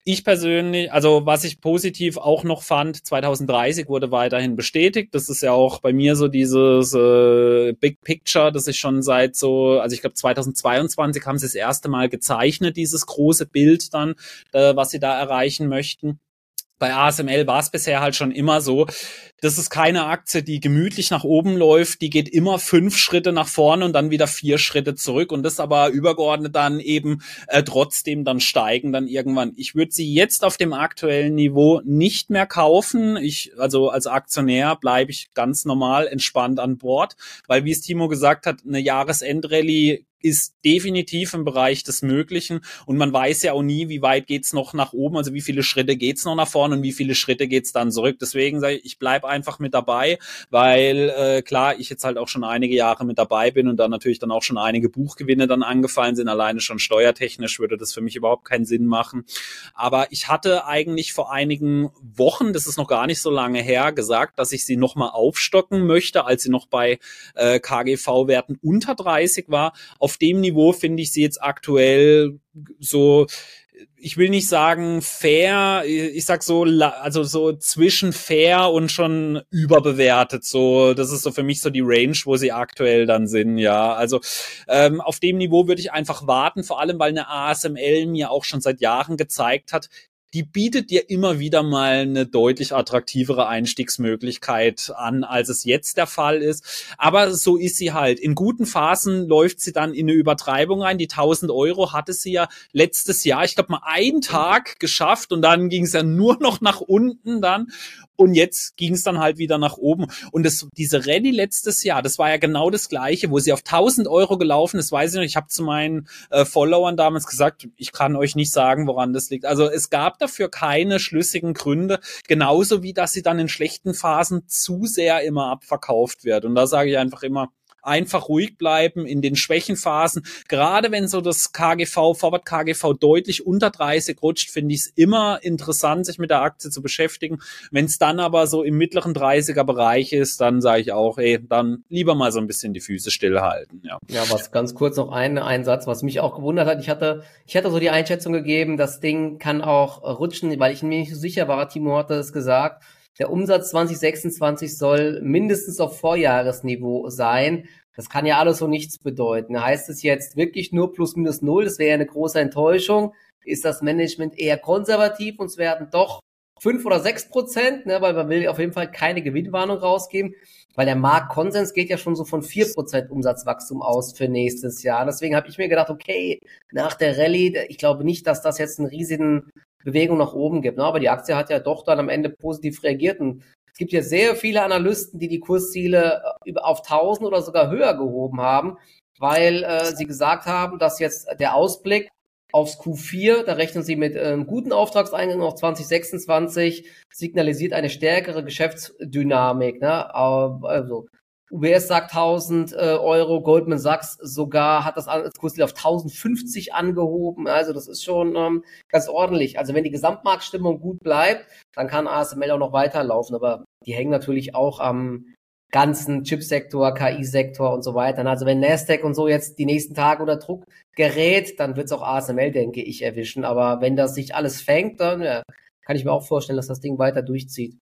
Ich persönlich, also was ich positiv auch noch fand, zwanzig dreißig wurde weiterhin bestätigt. Das ist ja auch bei mir so dieses äh, Big Picture, das ich schon seit so, also ich glaube zweitausendzweiundzwanzig haben sie das erste Mal gezeichnet, dieses große Bild dann, äh, was sie da erreichen möchten. Bei A S M L war es bisher halt schon immer so, das ist keine Aktie, die gemütlich nach oben läuft, die geht immer fünf Schritte nach vorne und dann wieder vier Schritte zurück und das aber übergeordnet dann eben äh, trotzdem dann steigen dann irgendwann. Ich würde sie jetzt auf dem aktuellen Niveau nicht mehr kaufen. Ich, also als Aktionär bleibe ich ganz normal entspannt an Bord, weil wie es Timo gesagt hat, eine Jahresendrallye ist definitiv im Bereich des Möglichen und man weiß ja auch nie, wie weit geht's noch nach oben, also wie viele Schritte geht's noch nach vorne und wie viele Schritte geht's dann zurück. Deswegen sage ich, ich bleibe einfach mit dabei, weil äh, klar, ich jetzt halt auch schon einige Jahre mit dabei bin und dann natürlich dann auch schon einige Buchgewinne dann angefallen sind. Alleine schon steuertechnisch würde das für mich überhaupt keinen Sinn machen. Aber ich hatte eigentlich vor einigen Wochen, das ist noch gar nicht so lange her, gesagt, dass ich sie nochmal aufstocken möchte, als sie noch bei äh, K G V-Werten unter dreißig war. Auf dem Niveau finde ich sie jetzt aktuell so, ich will nicht sagen fair, ich sag so, also so zwischen fair und schon überbewertet, so, das ist so für mich so die Range, wo sie aktuell dann sind, ja, also ähm, auf dem Niveau würde ich einfach warten, vor allem, weil eine A S M L mir auch schon seit Jahren gezeigt hat, die bietet dir immer wieder mal eine deutlich attraktivere Einstiegsmöglichkeit an, als es jetzt der Fall ist. Aber so ist sie halt. In guten Phasen läuft sie dann in eine Übertreibung rein. Die tausend Euro hatte sie ja letztes Jahr, ich glaube mal einen Tag geschafft und dann ging es ja nur noch nach unten dann. Und jetzt ging es dann halt wieder nach oben. Und das, diese Rallye letztes Jahr, das war ja genau das Gleiche, wo sie auf tausend Euro gelaufen ist, weiß ich noch, ich habe zu meinen äh, Followern damals gesagt, ich kann euch nicht sagen, woran das liegt. Also es gab dafür keine schlüssigen Gründe, genauso wie, dass sie dann in schlechten Phasen zu sehr immer abverkauft wird. Und da sage ich einfach immer, einfach ruhig bleiben in den Schwächenphasen. Gerade wenn so das K G V, Forward K G V deutlich unter dreißig rutscht, finde ich es immer interessant, sich mit der Aktie zu beschäftigen. Wenn es dann aber so im mittleren dreißiger Bereich ist, dann sage ich auch, ey, dann lieber mal so ein bisschen die Füße stillhalten. Ja, ja, was ganz kurz noch ein, ein Satz, was mich auch gewundert hat. Ich hatte, ich hatte so die Einschätzung gegeben, das Ding kann auch rutschen, weil ich mir nicht so sicher war, Timo hatte es gesagt, der Umsatz zwanzig sechsundzwanzig soll mindestens auf Vorjahresniveau sein. Das kann ja alles so nichts bedeuten. Heißt es jetzt wirklich nur plus minus null? Das wäre ja eine große Enttäuschung. Ist das Management eher konservativ und es werden doch fünf oder sechs Prozent, ne, weil man will auf jeden Fall keine Gewinnwarnung rausgeben, weil der Marktkonsens geht ja schon so von vier Prozent Umsatzwachstum aus für nächstes Jahr. Deswegen habe ich mir gedacht, okay, nach der Rallye, ich glaube nicht, dass das jetzt einen riesigen Bewegung nach oben gibt. Ne? Aber die Aktie hat ja doch dann am Ende positiv reagiert. Und es gibt ja sehr viele Analysten, die die Kursziele auf tausend oder sogar höher gehoben haben, weil äh, sie gesagt haben, dass jetzt der Ausblick aufs Q vier, da rechnen sie mit ähm, guten Auftragseingang auf zwanzig sechsundzwanzig, signalisiert eine stärkere Geschäftsdynamik. Ne? Also U B S sagt tausend Euro, Goldman Sachs sogar hat das Kursziel auf tausendfünfzig angehoben. Also das ist schon ähm, ganz ordentlich. Also wenn die Gesamtmarktstimmung gut bleibt, dann kann A S M L auch noch weiterlaufen. Aber die hängen natürlich auch am ganzen Chipsektor, K I-Sektor und so weiter. Also wenn Nasdaq und so jetzt die nächsten Tage unter Druck gerät, dann wird es auch A S M L, denke ich, erwischen. Aber wenn das sich alles fängt, dann ja, kann ich mir auch vorstellen, dass das Ding weiter durchzieht.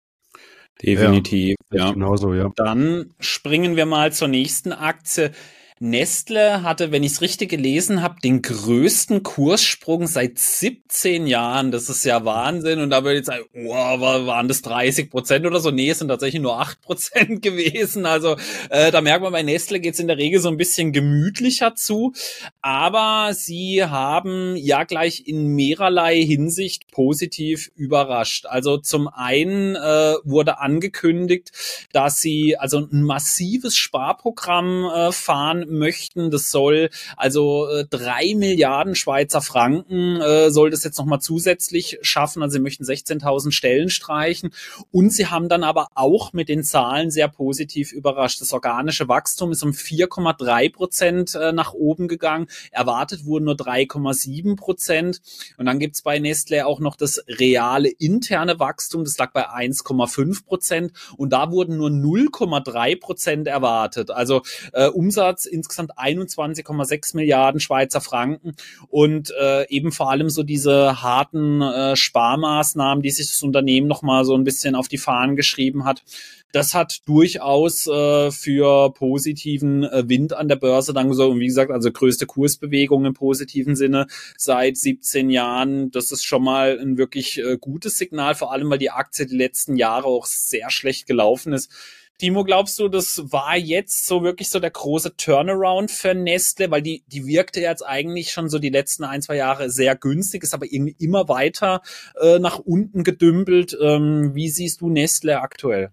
Definitiv, ja. ja. Genauso, ja. Dann springen wir mal zur nächsten Aktie. Nestle hatte, wenn ich es richtig gelesen habe, den größten Kurssprung seit siebzehn Jahren. Das ist ja Wahnsinn. Und da würde ich sagen, wow, waren das dreißig Prozent oder so? Nee, es sind tatsächlich nur acht Prozent gewesen. Also äh, da merkt man, bei Nestle geht es in der Regel so ein bisschen gemütlicher zu. Aber sie haben ja gleich in mehrerlei Hinsicht positiv überrascht. Also zum einen äh, wurde angekündigt, dass sie also ein massives Sparprogramm äh, fahren möchten. Das soll also äh, drei Milliarden Schweizer Franken äh, soll das jetzt nochmal zusätzlich schaffen. Also sie möchten sechzehntausend Stellen streichen. Und sie haben dann aber auch mit den Zahlen sehr positiv überrascht. Das organische Wachstum ist um vier Komma drei Prozent äh, nach oben gegangen. Erwartet wurden nur drei Komma sieben Prozent. Und dann gibt's bei Nestlé auch noch das reale interne Wachstum. Das lag bei eins Komma fünf Prozent. Und da wurden nur null Komma drei Prozent erwartet. Also äh, Umsatz insgesamt einundzwanzig Komma sechs Milliarden Schweizer Franken und äh, eben vor allem so diese harten äh, Sparmaßnahmen, die sich das Unternehmen nochmal so ein bisschen auf die Fahnen geschrieben hat. Das hat durchaus äh, für positiven äh, Wind an der Börse dann gesorgt. Und wie gesagt, also größte Kursbewegung im positiven Sinne seit siebzehn Jahren. Das ist schon mal ein wirklich äh, gutes Signal, vor allem weil die Aktie die letzten Jahre auch sehr schlecht gelaufen ist. Timo, glaubst du, das war jetzt so wirklich so der große Turnaround für Nestle? Weil die, die wirkte jetzt eigentlich schon so die letzten ein, zwei Jahre sehr günstig, ist aber irgendwie immer weiter äh, nach unten gedümpelt. Ähm, wie siehst du Nestle aktuell?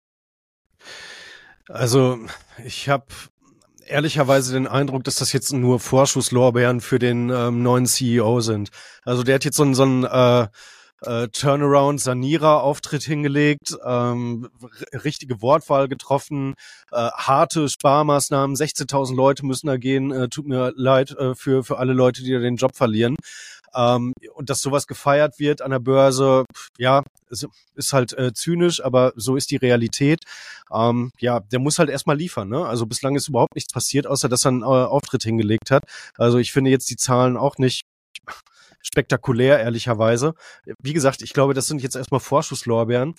Also ich habe ehrlicherweise den Eindruck, dass das jetzt nur Vorschusslorbeeren für den ähm, neuen C E O sind. Also der hat jetzt so einen, so einen äh, äh, Turnaround-Sanierer-Auftritt hingelegt, ähm, r- richtige Wortwahl getroffen, äh, harte Sparmaßnahmen, sechzehntausend Leute müssen da gehen, äh, tut mir leid äh, für für alle Leute, die da den Job verlieren. Ähm, und dass sowas gefeiert wird an der Börse, ja, ist, ist halt äh, zynisch, aber so ist die Realität. Ähm, ja, der muss halt erstmal liefern, ne? Also bislang ist überhaupt nichts passiert, außer dass er einen äh, Auftritt hingelegt hat. Also ich finde jetzt die Zahlen auch nicht spektakulär, ehrlicherweise. Wie gesagt, ich glaube, das sind jetzt erstmal Vorschusslorbeeren.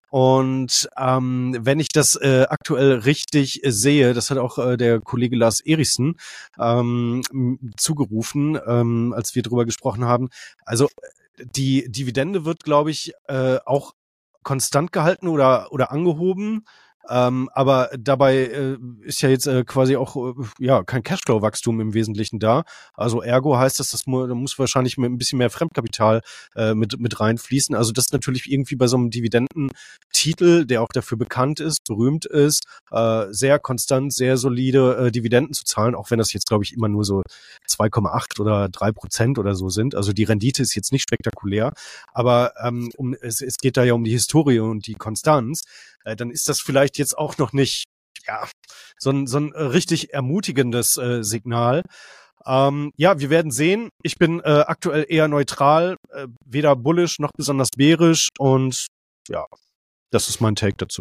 Und ähm, wenn ich das äh, aktuell richtig äh, sehe, das hat auch äh, der Kollege Lars Erichsen ähm, m- zugerufen, ähm, als wir drüber gesprochen haben. Also die Dividende wird, glaube ich, äh, auch konstant gehalten oder oder angehoben. Ähm, aber dabei äh, ist ja jetzt äh, quasi auch äh, ja kein Cashflow-Wachstum im Wesentlichen da. Also ergo heißt das, das mu da muss wahrscheinlich mit ein bisschen mehr Fremdkapital äh, mit mit reinfließen. Also das ist natürlich irgendwie bei so einem Dividendentitel, der auch dafür bekannt ist, berühmt ist, äh, sehr konstant, sehr solide äh, Dividenden zu zahlen, auch wenn das jetzt, glaube ich, immer nur so zwei Komma acht oder drei Prozent oder so sind. Also die Rendite ist jetzt nicht spektakulär, aber ähm, um, es, es geht da ja um die Historie und die Konstanz. Äh, dann ist das vielleicht jetzt auch noch nicht ja so ein, so ein äh, richtig ermutigendes äh, Signal. Ähm, ja, wir werden sehen. Ich bin äh, aktuell eher neutral, äh, weder bullish noch besonders bärisch und ja, das ist mein Take dazu.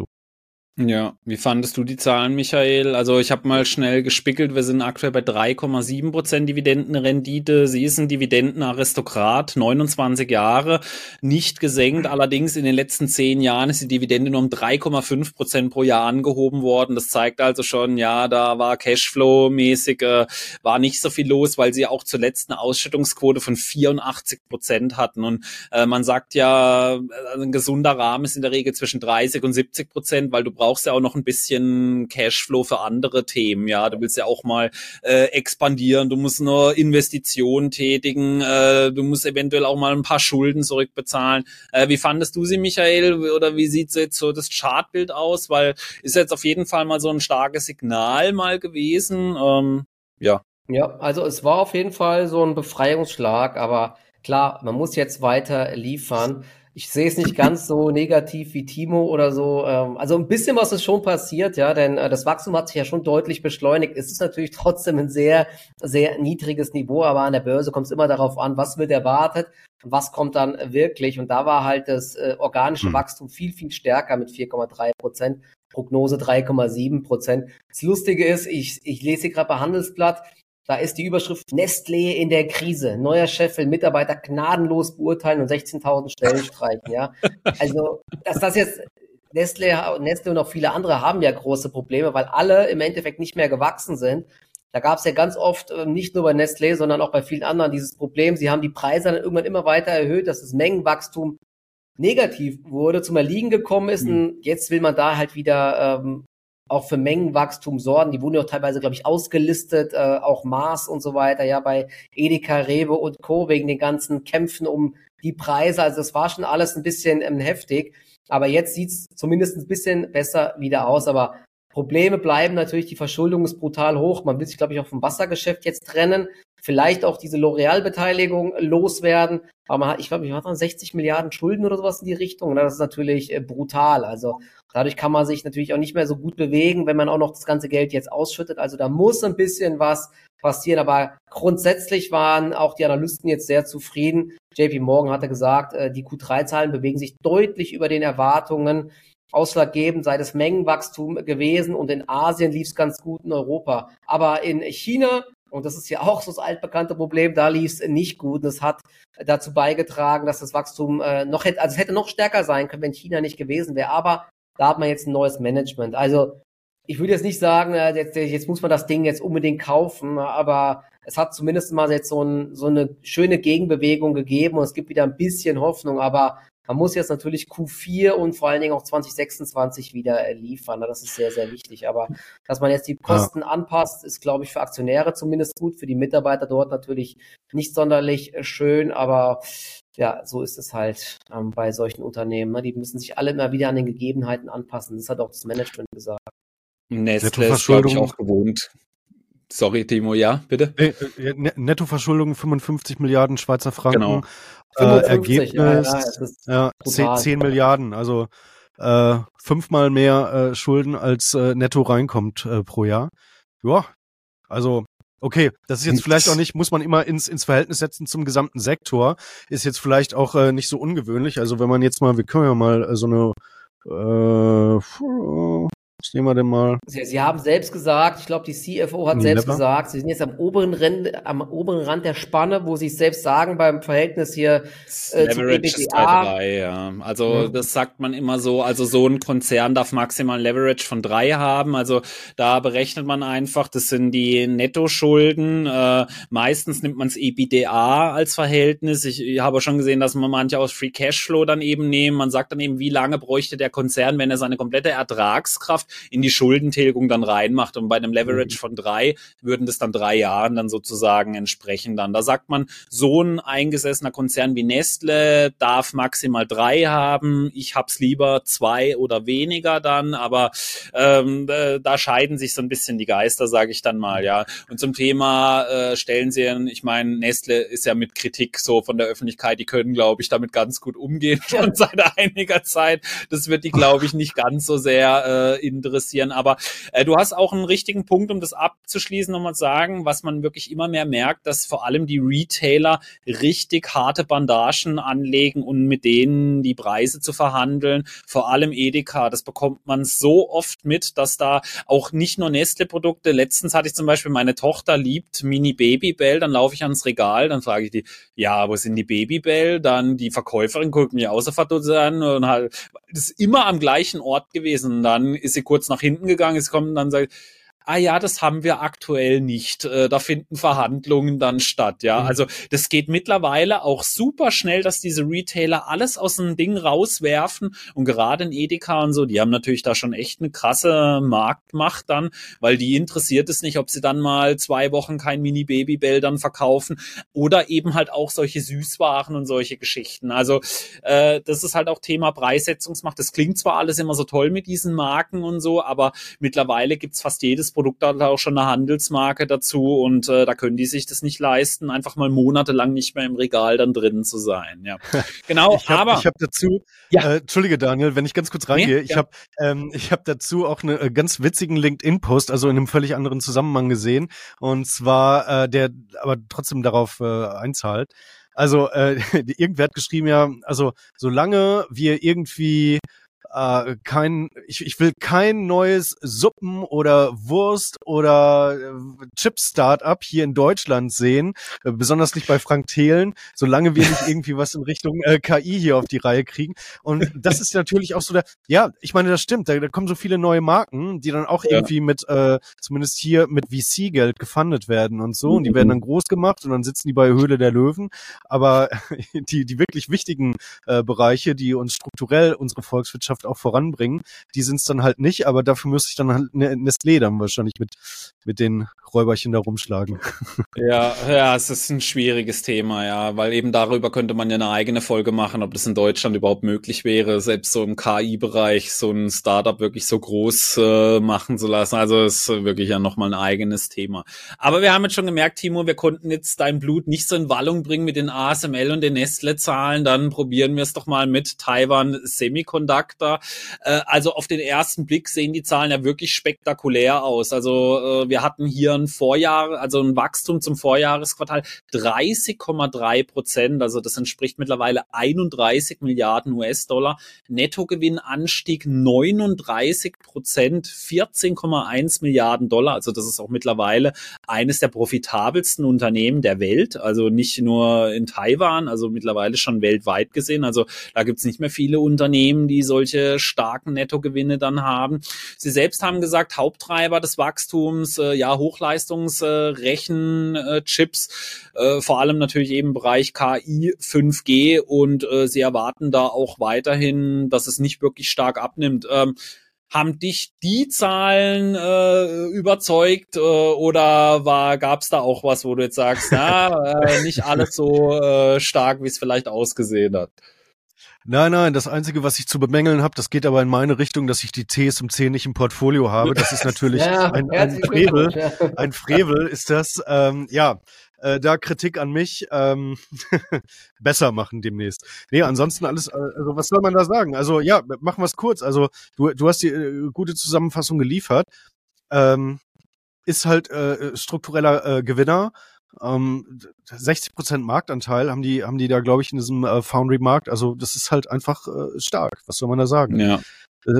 Ja, wie fandest du die Zahlen, Michael? Also ich habe mal schnell gespickelt, wir sind aktuell bei drei Komma sieben Prozent Dividendenrendite. Sie ist ein Dividendenaristokrat, neunundzwanzig Jahre, nicht gesenkt. Allerdings in den letzten zehn Jahren ist die Dividende nur um drei Komma fünf Prozent pro Jahr angehoben worden. Das zeigt also schon, ja, da war Cashflow-mäßig, äh, war nicht so viel los, weil sie auch zuletzt eine Ausschüttungsquote von vierundachtzig Prozent hatten. Und äh, man sagt ja, ein gesunder Rahmen ist in der Regel zwischen dreißig und siebzig Prozent, weil du brauchst brauchst ja auch noch ein bisschen Cashflow für andere Themen, ja, du willst ja auch mal äh, expandieren, du musst nur Investitionen tätigen, äh, du musst eventuell auch mal ein paar Schulden zurückbezahlen. Äh, wie fandest du sie, Michael, oder wie sieht jetzt so das Chartbild aus, weil ist jetzt auf jeden Fall mal so ein starkes Signal mal gewesen, ähm, ja. Ja, also es war auf jeden Fall so ein Befreiungsschlag, aber klar, man muss jetzt weiter liefern. Ich sehe es nicht ganz so negativ wie Timo oder so. Ähm, also ein bisschen was ist schon passiert, ja, denn äh, das Wachstum hat sich ja schon deutlich beschleunigt. Es ist natürlich trotzdem ein sehr, sehr niedriges Niveau, aber an der Börse kommt es immer darauf an, was wird erwartet und was kommt dann wirklich. Und da war halt das äh, organische Hm. Wachstum viel, viel stärker mit vier Komma drei Prozent, Prognose drei Komma sieben Prozent. Das Lustige ist, ich, ich lese hier gerade bei Handelsblatt, da ist die Überschrift Nestlé in der Krise. Neuer Chef will Mitarbeiter gnadenlos beurteilen und sechzehntausend Stellen streichen, ja. Also, dass das jetzt Nestlé, Nestlé und auch viele andere haben ja große Probleme, weil alle im Endeffekt nicht mehr gewachsen sind. Da gab es ja ganz oft, nicht nur bei Nestlé, sondern auch bei vielen anderen dieses Problem. Sie haben die Preise dann irgendwann immer weiter erhöht, dass das Mengenwachstum negativ wurde, zum Erliegen gekommen ist. Mhm. Und jetzt will man da halt wieder ähm, auch für Mengenwachstum sorgen. Die wurden ja auch teilweise, glaube ich, ausgelistet, äh, auch Mars und so weiter, ja, bei Edeka, Rewe und Co. wegen den ganzen Kämpfen um die Preise. Also das war schon alles ein bisschen ähm, heftig. Aber jetzt sieht's zumindest ein bisschen besser wieder aus. Aber Probleme bleiben natürlich, die Verschuldung ist brutal hoch. Man will sich, glaube ich, auch vom Wassergeschäft jetzt trennen. Vielleicht auch diese L'Oreal-Beteiligung loswerden. Aber man hat, ich glaube, ich hatte sechzig Milliarden Schulden oder sowas in die Richtung. Und das ist natürlich äh, brutal. Also dadurch kann man sich natürlich auch nicht mehr so gut bewegen, wenn man auch noch das ganze Geld jetzt ausschüttet. Also da muss ein bisschen was passieren. Aber grundsätzlich waren auch die Analysten jetzt sehr zufrieden. J P Morgan hatte gesagt, äh, die Q drei Zahlen bewegen sich deutlich über den Erwartungen. ausschlaggebend, sei das Mengenwachstum gewesen, und in Asien lief es ganz gut, in Europa. Aber in China, und das ist ja auch so das altbekannte Problem, da lief es nicht gut. Und das hat dazu beigetragen, dass das Wachstum äh, noch hätte, also es hätte noch stärker sein können, wenn China nicht gewesen wäre. Aber da hat man jetzt ein neues Management. Also ich würde jetzt nicht sagen, jetzt, jetzt muss man das Ding jetzt unbedingt kaufen, aber es hat zumindest mal jetzt so, ein, so eine schöne Gegenbewegung gegeben und es gibt wieder ein bisschen Hoffnung, aber man muss jetzt natürlich Q vier und vor allen Dingen auch zwanzig sechsundzwanzig wieder liefern. Das ist sehr, sehr wichtig. Aber dass man jetzt die Kosten ja. anpasst, ist, glaube ich, für Aktionäre zumindest gut, für die Mitarbeiter dort natürlich nicht sonderlich schön, aber ja, so ist es halt ähm, bei solchen Unternehmen. Ne? Die müssen sich alle immer wieder an den Gegebenheiten anpassen. Das hat auch das Management gesagt. Nestle ist, glaube ich, auch gewohnt. Sorry, Timo, ja, bitte? Äh, Nettoverschuldung fünfundfünfzig Milliarden Schweizer Franken. Genau. Äh, Ergebnis ja, ja, zehn Milliarden, also äh, fünfmal mehr äh, Schulden als äh, netto reinkommt äh, pro Jahr. Ja, also okay, das ist jetzt vielleicht auch nicht, muss man immer ins ins Verhältnis setzen zum gesamten Sektor, ist jetzt vielleicht auch äh, nicht so ungewöhnlich. Also wenn man jetzt mal, wir können ja mal äh, so eine äh, was nehmen wir denn mal? Sie, Sie haben selbst gesagt, ich glaube, die C F O hat nee, selbst never. gesagt, Sie sind jetzt am oberen Rand, am oberen Rand der Spanne, wo Sie es selbst sagen, beim Verhältnis hier äh, Leverage ist drei drei, ja. Also ja. das sagt man immer so, also so ein Konzern darf maximal Leverage von drei haben, also da berechnet man einfach, das sind die Nettoschulden, äh, meistens nimmt man das E B I T D A als Verhältnis, ich, ich habe schon gesehen, dass man manche aus Free Cashflow dann eben nehmen, man sagt dann eben, wie lange bräuchte der Konzern, wenn er seine komplette Ertragskraft in die Schuldentilgung dann reinmacht, und bei einem Leverage von drei würden das dann drei Jahren dann sozusagen entsprechen dann. Da sagt man, so ein eingesessener Konzern wie Nestle darf maximal drei haben, ich hab's lieber zwei oder weniger dann, aber ähm, äh, da scheiden sich so ein bisschen die Geister, sage ich dann mal, ja. Und zum Thema äh, stellen Sie, ich meine, Nestle ist ja mit Kritik so von der Öffentlichkeit, die können, glaube ich, damit ganz gut umgehen, schon seit einiger Zeit. Das wird die, glaube ich, nicht ganz so sehr äh, interessieren, aber äh, du hast auch einen richtigen Punkt, um das abzuschließen, nochmal sagen, was man wirklich immer mehr merkt, dass vor allem die Retailer richtig harte Bandagen anlegen und mit denen die Preise zu verhandeln, vor allem Edeka, das bekommt man so oft mit, dass da auch nicht nur Nestle-Produkte, letztens hatte ich zum Beispiel, meine Tochter liebt Mini Babybel, dann laufe ich ans Regal, dann frage ich die, ja, wo sind die Babybel? Dann die Verkäuferin guckt mich außer verdutzt an und halt, das ist immer am gleichen Ort gewesen, und dann ist sie kurz nach hinten gegangen, es kommt und dann sagt, ah ja, das haben wir aktuell nicht. Äh, da finden Verhandlungen dann statt, ja. Mhm. Also das geht mittlerweile auch super schnell, dass diese Retailer alles aus dem Ding rauswerfen, und gerade in Edeka und so, die haben natürlich da schon echt eine krasse Marktmacht dann, weil die interessiert es nicht, ob sie dann mal zwei Wochen kein Mini-Babybell dann verkaufen oder eben halt auch solche Süßwaren und solche Geschichten. Also äh, das ist halt auch Thema Preissetzungsmacht. Das klingt zwar alles immer so toll mit diesen Marken und so, aber mittlerweile gibt's fast jedes Produkt hat auch schon eine Handelsmarke dazu, und äh, da können die sich das nicht leisten, einfach mal monatelang nicht mehr im Regal dann drin zu sein. Ja, genau. Ich hab, aber ich habe dazu, ja. äh, entschuldige Daniel, wenn ich ganz kurz reingehe, nee, ich ja. habe ähm, ich habe dazu auch eine äh, ganz witzigen LinkedIn-Post, also in einem völlig anderen Zusammenhang gesehen, und zwar äh, der, aber trotzdem darauf äh, einzahlt. Also äh, irgendwer hat geschrieben, ja, also solange wir irgendwie äh, kein, ich, ich will kein neues Suppen- oder Wurst- oder äh, Chip-Startup hier in Deutschland sehen, äh, besonders nicht bei Frank Thelen, solange wir nicht irgendwie was in Richtung äh, K I hier auf die Reihe kriegen. Und das ist natürlich auch so der, ja, ich meine, das stimmt, da, da kommen so viele neue Marken, die dann auch ja. irgendwie mit, äh, zumindest hier mit V C-Geld gefundet werden und so, und die werden dann groß gemacht und dann sitzen die bei Höhle der Löwen, aber die, die wirklich wichtigen äh, Bereiche, die uns strukturell unsere Volkswirtschaft auch voranbringen, die sind es dann halt nicht, aber dafür müsste ich dann halt Nestlé dann wahrscheinlich mit mit den Räuberchen da rumschlagen. Ja, ja, es ist ein schwieriges Thema, ja, weil eben darüber könnte man ja eine eigene Folge machen, ob das in Deutschland überhaupt möglich wäre, selbst so im K I-Bereich so ein Startup wirklich so groß äh, machen zu lassen. Also es ist wirklich ja nochmal ein eigenes Thema. Aber wir haben jetzt schon gemerkt, Timo, wir konnten jetzt dein Blut nicht so in Wallung bringen mit den A S M L und den Nestle-Zahlen, dann probieren wir es doch mal mit Taiwan Semiconductor. da. Äh, also auf den ersten Blick sehen die Zahlen ja wirklich spektakulär aus. Also äh, wir hatten hier ein Vorjahr, also ein Wachstum zum Vorjahresquartal dreißig Komma drei Prozent. Also das entspricht mittlerweile einunddreißig Milliarden U S-Dollar. Nettogewinnanstieg neununddreißig Prozent, vierzehn Komma eins Milliarden Dollar. Also das ist auch mittlerweile eines der profitabelsten Unternehmen der Welt. Also nicht nur in Taiwan, also mittlerweile schon weltweit gesehen. Also da gibt's nicht mehr viele Unternehmen, die solche starken Nettogewinne dann haben. Sie selbst haben gesagt, Haupttreiber des Wachstums, äh, ja, Hochleistungsrechenchips, äh, äh, vor allem natürlich eben im Bereich K I, fünf G und äh, sie erwarten da auch weiterhin, dass es nicht wirklich stark abnimmt. Ähm, haben dich die Zahlen äh, überzeugt äh, oder war gab's da auch was, wo du jetzt sagst, na, äh, nicht alles so äh, stark, wie es vielleicht ausgesehen hat? Nein, nein, das Einzige, was ich zu bemängeln habe, das geht aber in meine Richtung, dass ich die T S M C nicht im Portfolio habe. Das ist natürlich Ja, ein, ein herzlichen Frevel. Glückwunsch, ja. Ein Frevel ist das. Ähm, ja, äh, da Kritik an mich. Ähm, besser machen demnächst. Nee, ansonsten alles, äh, also was soll man da sagen? Also ja, machen wir es kurz. Also du, du hast die äh, gute Zusammenfassung geliefert. Ähm, ist halt äh, struktureller äh, Gewinner. Ähm, sechzig Prozent Marktanteil haben die, haben die da, glaube ich, in diesem äh, Foundry-Markt. Also das ist halt einfach äh, stark. Was soll man da sagen? Ja. Äh,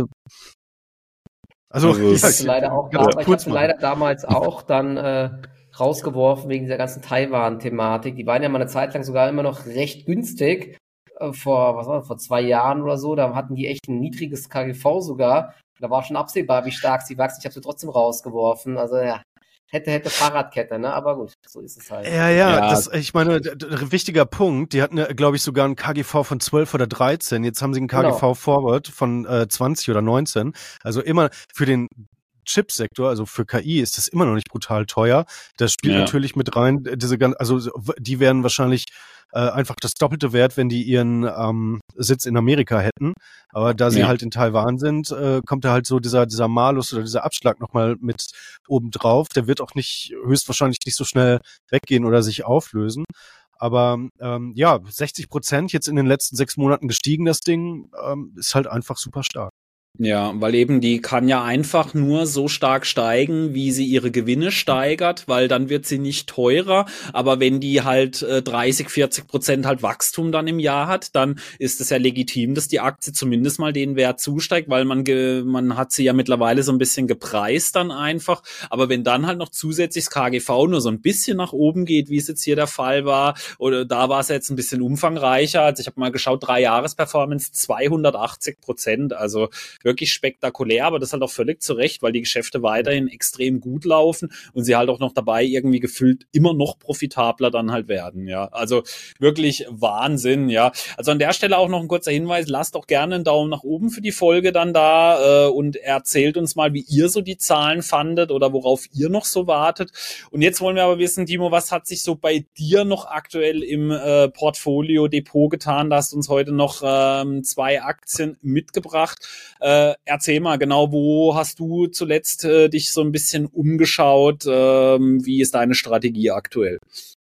also, Also Ich ja, habe sie leider auch, ganz da, ich kurz hab sie machen. leider damals auch dann äh, rausgeworfen wegen dieser ganzen Taiwan-Thematik. Die waren ja mal eine Zeit lang sogar immer noch recht günstig. Äh, vor, was war das, vor zwei Jahren oder so. Da hatten die echt ein niedriges K G V sogar. Da war schon absehbar, wie stark sie wachsen. Ich habe sie trotzdem rausgeworfen. Also ja, hätte, hätte Fahrradkette, ne? Aber gut, so ist es halt. Ja, ja, Ja. das, ich meine, d- d- wichtiger Punkt. Die hatten, glaube ich, sogar ein K G V von zwölf oder dreizehn. Jetzt haben sie einen K G V Genau. Forward von äh, zwanzig oder neunzehn. Also immer für den Chipsektor, also für K I, ist das immer noch nicht brutal teuer. Das spielt Ja. natürlich mit rein. Diese gan- also w- die wären wahrscheinlich äh, einfach das Doppelte wert, wenn die ihren ähm, Sitz in Amerika hätten. Aber da sie Ja. halt in Taiwan sind, äh, kommt da halt so dieser dieser Malus oder dieser Abschlag nochmal mit oben drauf. Der wird auch nicht höchstwahrscheinlich nicht so schnell weggehen oder sich auflösen. Aber ähm, ja, sechzig Prozent jetzt in den letzten sechs Monaten gestiegen, das Ding, ähm, ist halt einfach super stark. Ja, weil eben die kann ja einfach nur so stark steigen, wie sie ihre Gewinne steigert, weil dann wird sie nicht teurer. Aber wenn die halt äh, dreißig, vierzig Prozent halt Wachstum dann im Jahr hat, dann ist es ja legitim, dass die Aktie zumindest mal den Wert zusteigt, weil man ge man hat sie ja mittlerweile so ein bisschen gepreist dann einfach. Aber wenn dann halt noch zusätzlich das K G V nur so ein bisschen nach oben geht, wie es jetzt hier der Fall war, oder da war es jetzt ein bisschen umfangreicher. Also ich habe mal geschaut, drei Jahres-Performance zweihundertachtzig Prozent, also wirklich spektakulär, aber das halt auch völlig zu Recht, weil die Geschäfte weiterhin extrem gut laufen und sie halt auch noch dabei irgendwie gefühlt immer noch profitabler dann halt werden, ja. Also wirklich Wahnsinn, ja. Also an der Stelle auch noch ein kurzer Hinweis, lasst doch gerne einen Daumen nach oben für die Folge dann da äh, und erzählt uns mal, wie ihr so die Zahlen fandet oder worauf ihr noch so wartet. Und jetzt wollen wir aber wissen, Timo, was hat sich so bei dir noch aktuell im äh, Portfolio-Depot getan? Da hast du uns heute noch ähm, zwei Aktien mitgebracht. Äh, erzähl mal genau, wo hast du zuletzt äh, dich so ein bisschen umgeschaut? Ähm, wie ist deine Strategie aktuell?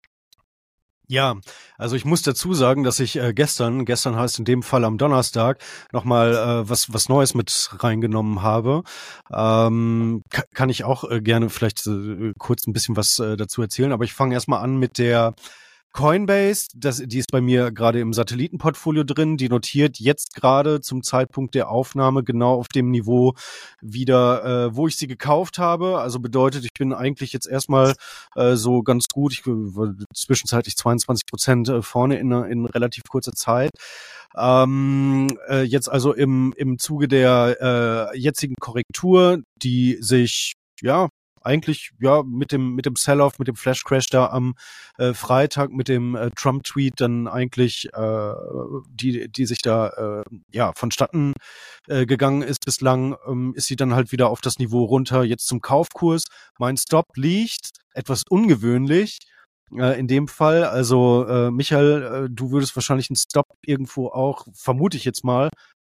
Ja, also ich muss dazu sagen, dass ich äh, gestern, gestern heißt in dem Fall am Donnerstag, nochmal äh, was was Neues mit reingenommen habe. Ähm, ka- kann ich auch äh, gerne vielleicht äh, kurz ein bisschen was äh, dazu erzählen, aber ich fange erstmal an mit der Coinbase, das, die ist bei mir gerade im Satellitenportfolio drin, die notiert jetzt gerade zum Zeitpunkt der Aufnahme genau auf dem Niveau wieder, äh, wo ich sie gekauft habe. Also bedeutet, ich bin eigentlich jetzt erstmal äh, so ganz gut, ich war zwischenzeitlich zweiundzwanzig Prozent vorne in, in relativ kurzer Zeit. Ähm, äh, jetzt also im, im Zuge der äh, jetzigen Korrektur, die sich, ja, eigentlich ja mit dem mit dem Sell-off, mit dem Flash-Crash da am äh, Freitag, mit dem äh, Trump-Tweet dann eigentlich äh, die die sich da äh, ja vonstatten äh, gegangen ist bislang, ähm, ist sie dann halt wieder auf das Niveau runter jetzt zum Kaufkurs. Mein Stop liegt etwas ungewöhnlich äh, in dem Fall. Also äh, Michael, äh, du würdest wahrscheinlich einen Stop irgendwo auch, vermute ich jetzt mal,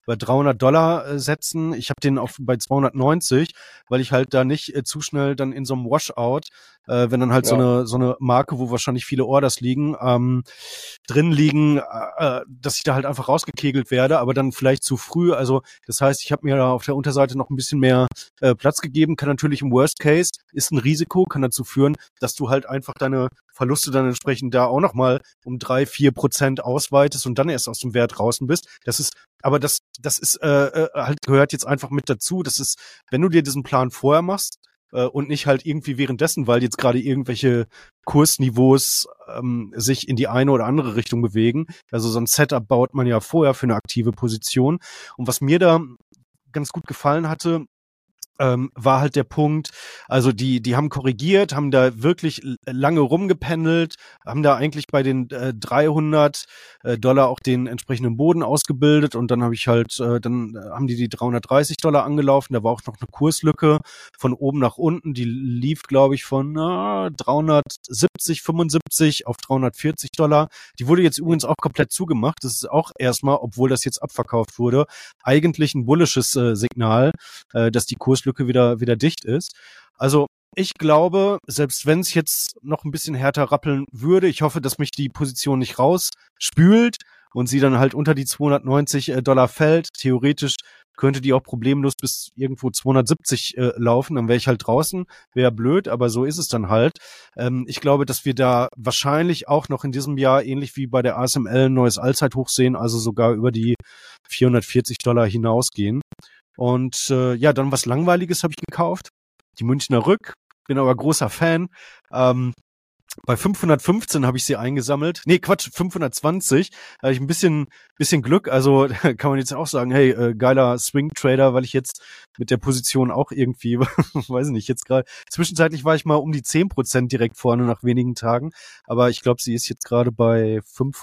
bei dreihundert Dollar äh, setzen. Ich habe den auf bei zweihundertneunzig, weil ich halt da nicht äh, zu schnell dann in so einem Washout, äh, wenn dann halt ja. so eine so eine Marke, wo wahrscheinlich viele Orders liegen, ähm, drin liegen, äh, dass ich da halt einfach rausgekegelt werde, aber dann vielleicht zu früh. Also das heißt, ich habe mir da auf der Unterseite noch ein bisschen mehr äh, Platz gegeben. Kann natürlich im Worst Case, ist ein Risiko, kann dazu führen, dass du halt einfach deine Verluste dann entsprechend da auch nochmal um drei, vier Prozent ausweitest und dann erst aus dem Wert draußen bist. Das ist, aber das, das ist äh, halt gehört jetzt einfach mit dazu. Das ist, wenn du dir diesen Plan vorher machst äh, und nicht halt irgendwie währenddessen, weil jetzt gerade irgendwelche Kursniveaus ähm, sich in die eine oder andere Richtung bewegen. Also so ein Setup baut man ja vorher für eine aktive Position. Und was mir da ganz gut gefallen hatte, Ähm, war halt der Punkt, also die die haben korrigiert, haben da wirklich lange rumgependelt, haben da eigentlich bei den äh, dreihundert äh, Dollar auch den entsprechenden Boden ausgebildet und dann habe ich halt, äh, dann haben die die dreihundertdreißig Dollar angelaufen, da war auch noch eine Kurslücke von oben nach unten, die lief glaube ich von äh, dreihundertsiebzig, fünfundsiebzig auf dreihundertvierzig Dollar, die wurde jetzt übrigens auch komplett zugemacht, das ist auch erstmal, obwohl das jetzt abverkauft wurde, eigentlich ein bullisches äh, Signal, äh, dass die Kurslücke wieder wieder dicht ist. Also ich glaube, selbst wenn es jetzt noch ein bisschen härter rappeln würde, ich hoffe, dass mich die Position nicht rausspült und sie dann halt unter die zweihundertneunzig Dollar fällt. Theoretisch könnte die auch problemlos bis irgendwo zweihundertsiebzig äh, laufen, dann wäre ich halt draußen, wäre blöd, aber so ist es dann halt. Ähm, ich glaube, dass wir da wahrscheinlich auch noch in diesem Jahr, ähnlich wie bei der A S M L, ein neues Allzeithoch sehen, also sogar über die vierhundertvierzig Dollar hinausgehen. Und äh, ja, dann was Langweiliges habe ich gekauft. Die Münchner Rück. Bin aber großer Fan. Ähm, bei fünfhundertfünfzehn habe ich sie eingesammelt. Nee, Quatsch, fünfhundertzwanzig. Da habe ich ein bisschen bisschen Glück. Also kann man jetzt auch sagen, hey, äh, geiler Swing-Trader, weil ich jetzt mit der Position auch irgendwie, weiß ich nicht, jetzt gerade, zwischenzeitlich war ich mal um die zehn Prozent direkt vorne nach wenigen Tagen. Aber ich glaube, sie ist jetzt gerade bei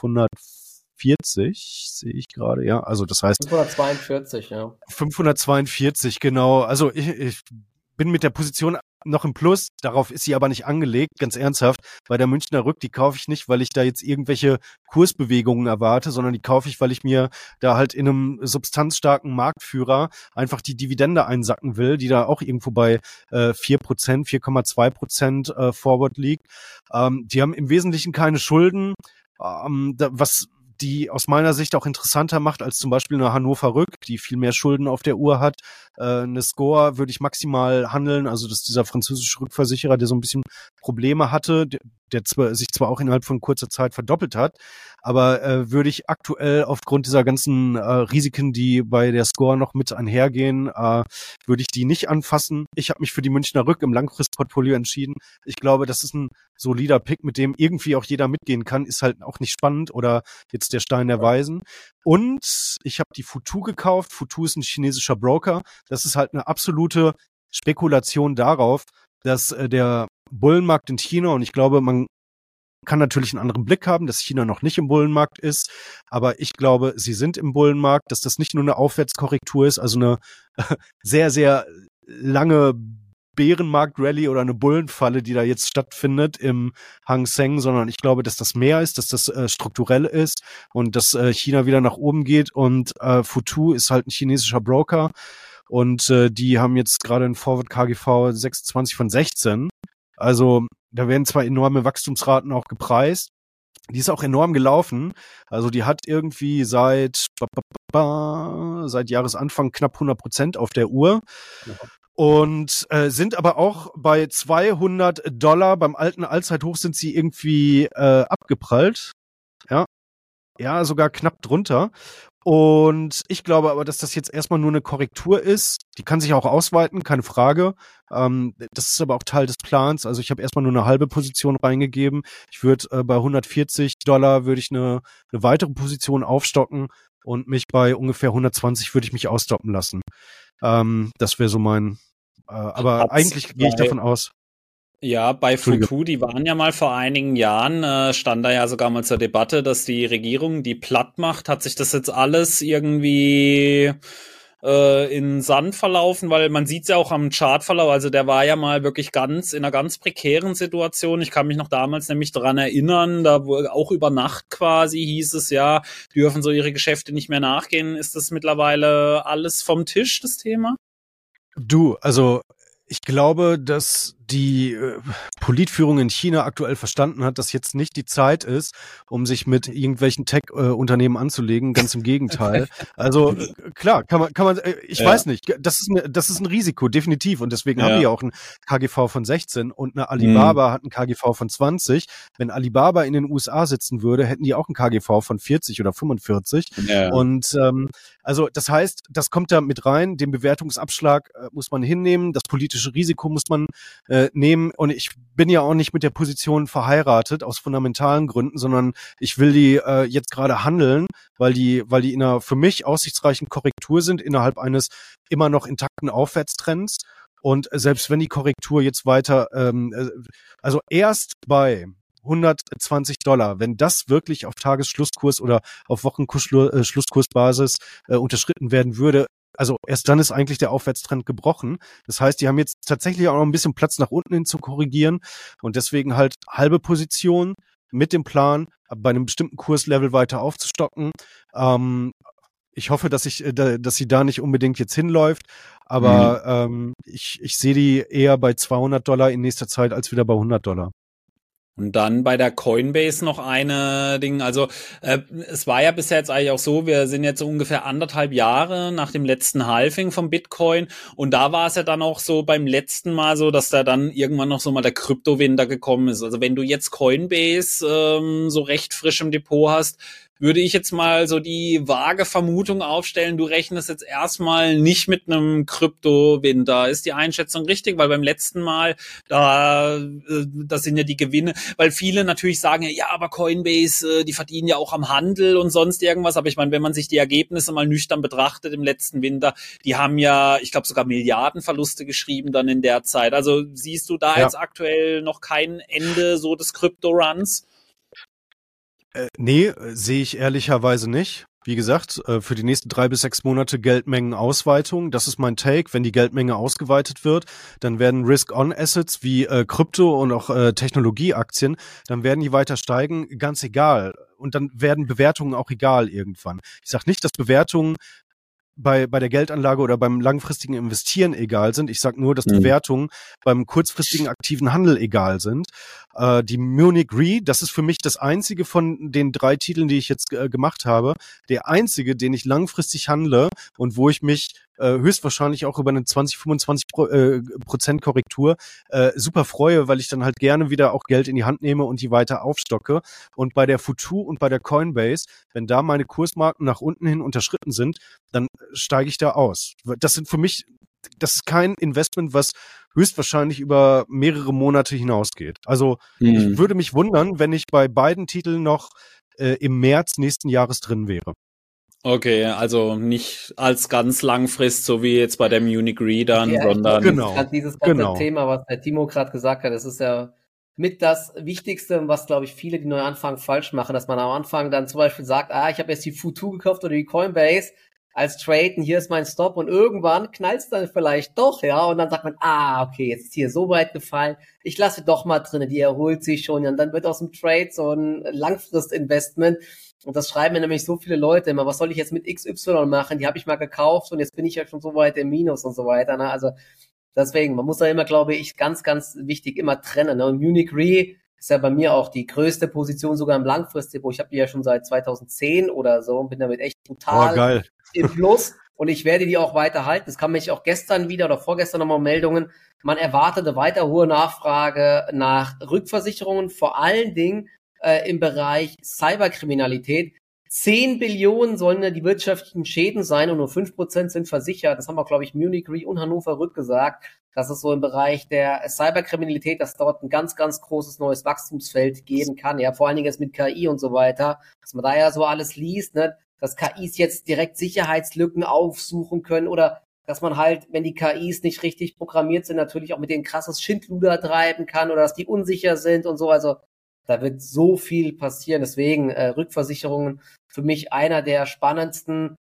fünfhundertvierzig, sehe ich gerade, ja. Also das heißt fünfhundertzweiundvierzig, ja. fünfhundertzweiundvierzig, genau. Also ich, ich bin mit der Position noch im Plus, darauf ist sie aber nicht angelegt, ganz ernsthaft. Bei der Münchner Rück, die kaufe ich nicht, weil ich da jetzt irgendwelche Kursbewegungen erwarte, sondern die kaufe ich, weil ich mir da halt in einem substanzstarken Marktführer einfach die Dividende einsacken will, die da auch irgendwo bei äh, vier Prozent, vier Komma zwei Prozent äh, Forward liegt. Ähm, die haben im Wesentlichen keine Schulden, ähm, da, was die aus meiner Sicht auch interessanter macht als zum Beispiel eine Hannover Rück, die viel mehr Schulden auf der Uhr hat. Äh, eine Score würde ich maximal handeln, also das ist dieser französische Rückversicherer, der so ein bisschen Probleme hatte, der, der zwar, sich zwar auch innerhalb von kurzer Zeit verdoppelt hat, aber äh, würde ich aktuell aufgrund dieser ganzen äh, Risiken, die bei der Score noch mit einhergehen, äh, würde ich die nicht anfassen. Ich habe mich für die Münchner Rück im Langfristportfolio entschieden. Ich glaube, das ist ein solider Pick, mit dem irgendwie auch jeder mitgehen kann, ist halt auch nicht spannend oder jetzt der Stein der Weisen. Und ich habe die Futu gekauft. Futu ist ein chinesischer Broker. Das ist halt eine absolute Spekulation darauf, dass äh, der Bullenmarkt in China, und ich glaube, man kann natürlich einen anderen Blick haben, dass China noch nicht im Bullenmarkt ist, aber ich glaube, sie sind im Bullenmarkt, dass das nicht nur eine Aufwärtskorrektur ist, also eine äh, sehr, sehr lange Bärenmarkt-Rallye oder eine Bullenfalle, die da jetzt stattfindet im Hang Seng, sondern ich glaube, dass das mehr ist, dass das äh, strukturell ist und dass äh, China wieder nach oben geht und äh, Futu ist halt ein chinesischer Broker und äh, die haben jetzt gerade ein Forward K G V sechsundzwanzig von sechzehn. Also da werden zwar enorme Wachstumsraten auch gepreist, die ist auch enorm gelaufen. Also die hat irgendwie seit seit Jahresanfang knapp hundert Prozent auf der Uhr. Ja. Und äh, sind aber auch bei zweihundert Dollar, beim alten Allzeithoch sind sie irgendwie äh, abgeprallt. Ja, ja, sogar knapp drunter. Und ich glaube aber, dass das jetzt erstmal nur eine Korrektur ist. Die kann sich auch ausweiten, keine Frage. Ähm, das ist aber auch Teil des Plans. Also ich habe erstmal nur eine halbe Position reingegeben. Ich würde äh, bei hundertvierzig Dollar würde ich eine, eine weitere Position aufstocken und mich bei ungefähr hundertzwanzig würde ich mich ausstoppen lassen. Ähm, das wäre so mein, äh, aber Hat's eigentlich gehe ich davon aus. Ja, bei Futu, die waren ja mal vor einigen Jahren, äh, stand da ja sogar mal zur Debatte, dass die Regierung die platt macht. Hat sich das jetzt alles irgendwie äh, in Sand verlaufen, weil man sieht's ja auch am Chartverlauf, also der war ja mal wirklich ganz in einer ganz prekären Situation. Ich kann mich noch damals nämlich daran erinnern, da wo auch über Nacht quasi hieß es, ja, dürfen so ihre Geschäfte nicht mehr nachgehen. Ist das mittlerweile alles vom Tisch, das Thema? Du, also ich glaube, dass die äh, Politführung in China aktuell verstanden hat, dass jetzt nicht die Zeit ist, um sich mit irgendwelchen Tech-Unternehmen äh, anzulegen. Ganz im Gegenteil. Also äh, klar, kann man, kann man. Äh, ich ja. weiß nicht. Das ist eine, das ist ein Risiko, definitiv. Und deswegen ja. haben die ja auch ein K G V von sechzehn und eine Alibaba mhm. hat ein K G V von zwanzig. Wenn Alibaba in den U S A sitzen würde, hätten die auch ein K G V von vierzig oder fünfundvierzig. Ja. Und ähm, also das heißt, das kommt da mit rein. Den Bewertungsabschlag äh, muss man hinnehmen. Das politische Risiko muss man äh, nehmen, und ich bin ja auch nicht mit der Position verheiratet aus fundamentalen Gründen, sondern ich will die äh, jetzt gerade handeln, weil die, weil die in einer für mich aussichtsreichen Korrektur sind innerhalb eines immer noch intakten Aufwärtstrends. Und selbst wenn die Korrektur jetzt weiter, ähm, also erst bei hundertzwanzig Dollar, wenn das wirklich auf Tagesschlusskurs oder auf Wochenschlusskursbasis äh, unterschritten werden würde, also erst dann ist eigentlich der Aufwärtstrend gebrochen. Das heißt, die haben jetzt tatsächlich auch noch ein bisschen Platz nach unten hin zu korrigieren und deswegen halt halbe Position mit dem Plan, bei einem bestimmten Kurslevel weiter aufzustocken. Ähm, ich hoffe, dass ich, dass sie da nicht unbedingt jetzt hinläuft, aber mhm. ähm, ich, ich sehe die eher bei zweihundert Dollar in nächster Zeit als wieder bei hundert Dollar. Und dann bei der Coinbase noch eine Ding, also äh, es war ja bisher jetzt eigentlich auch so, wir sind jetzt so ungefähr anderthalb Jahre nach dem letzten Halving vom Bitcoin und da war es ja dann auch so beim letzten Mal so, dass da dann irgendwann noch so mal der Kryptowinter gekommen ist. Also wenn du jetzt Coinbase ähm, so recht frisch im Depot hast, würde ich jetzt mal so die vage Vermutung aufstellen, du rechnest jetzt erstmal nicht mit einem Kryptowinter. Ist die Einschätzung richtig? Weil beim letzten Mal, da, das sind ja die Gewinne, weil viele natürlich sagen, ja, aber Coinbase, die verdienen ja auch am Handel und sonst irgendwas. Aber ich meine, wenn man sich die Ergebnisse mal nüchtern betrachtet im letzten Winter, die haben ja, ich glaube, sogar Milliardenverluste geschrieben dann in der Zeit. Also siehst du da ja. jetzt aktuell noch kein Ende so des Krypto-Runs? Äh, nee, sehe ich ehrlicherweise nicht. Wie gesagt, äh, für die nächsten drei bis sechs Monate Geldmengenausweitung. Das ist mein Take. Wenn die Geldmenge ausgeweitet wird, dann werden Risk-on-Assets wie äh, Krypto und auch äh, Technologieaktien, dann werden die weiter steigen, ganz egal. Und dann werden Bewertungen auch egal irgendwann. Ich sage nicht, dass Bewertungen bei bei der Geldanlage oder beim langfristigen Investieren egal sind. Ich sage nur, dass mhm. Bewertungen beim kurzfristigen aktiven Handel egal sind. Äh, die Munich Re, das ist für mich das einzige von den drei Titeln, die ich jetzt äh, gemacht habe, der einzige, den ich langfristig handle und wo ich mich äh, höchstwahrscheinlich auch über eine zwanzig, fünfundzwanzig Prozent Korrektur äh, super freue, weil ich dann halt gerne wieder auch Geld in die Hand nehme und die weiter aufstocke. Und bei der Futu und bei der Coinbase, wenn da meine Kursmarken nach unten hin unterschritten sind, dann steige ich da aus. Das sind für mich, das ist kein Investment, was höchstwahrscheinlich über mehrere Monate hinausgeht. Also hm. ich würde mich wundern, wenn ich bei beiden Titeln noch äh, im März nächsten Jahres drin wäre. Okay, also nicht als ganz Langfrist, so wie jetzt bei der Munich Re dann, ja, sondern genau, dieses, dieses ganze genau. Thema, was der Timo gerade gesagt hat, das ist ja mit das Wichtigste, was, glaube ich, viele, die neu anfangen, falsch machen, dass man am Anfang dann zum Beispiel sagt, ah, ich habe jetzt die Futu gekauft oder die Coinbase als Traden, hier ist mein Stop und irgendwann knallt's dann vielleicht doch, ja, und dann sagt man, ah, okay, jetzt ist hier so weit gefallen, ich lasse doch mal drin, die erholt sich schon, und dann wird aus dem Trade so ein Langfristinvestment. Und das schreiben mir nämlich so viele Leute immer, was soll ich jetzt mit X Y machen? Die habe ich mal gekauft und jetzt bin ich ja schon so weit im Minus und so weiter. Ne? Also deswegen, man muss da immer, glaube ich, ganz, ganz wichtig immer trennen. Ne? Und Munich Re ist ja bei mir auch die größte Position sogar im Langfristdepot. Ich habe die ja schon seit zweitauszehn oder so und bin damit echt total oh, geil. im Plus. Und ich werde die auch weiter halten. Es kam mich auch gestern wieder oder vorgestern nochmal Meldungen. Man erwartete weiter hohe Nachfrage nach Rückversicherungen, vor allen Dingen Äh, im Bereich Cyberkriminalität. zehn Billionen sollen ja die wirtschaftlichen Schäden sein und nur fünf Prozent sind versichert. Das haben auch, glaube ich, Munich Re und Hannover Rück gesagt. Das ist so im Bereich der Cyberkriminalität, dass dort ein ganz, ganz großes neues Wachstumsfeld geben kann. Ja, vor allen Dingen jetzt mit K I und so weiter. Dass man da ja so alles liest, ne, dass K Is jetzt direkt Sicherheitslücken aufsuchen können oder dass man halt, wenn die K Is nicht richtig programmiert sind, natürlich auch mit denen krasses Schindluder treiben kann oder dass die unsicher sind und so. Also da wird so viel passieren. Deswegen äh, Rückversicherungen für mich einer der spannendsten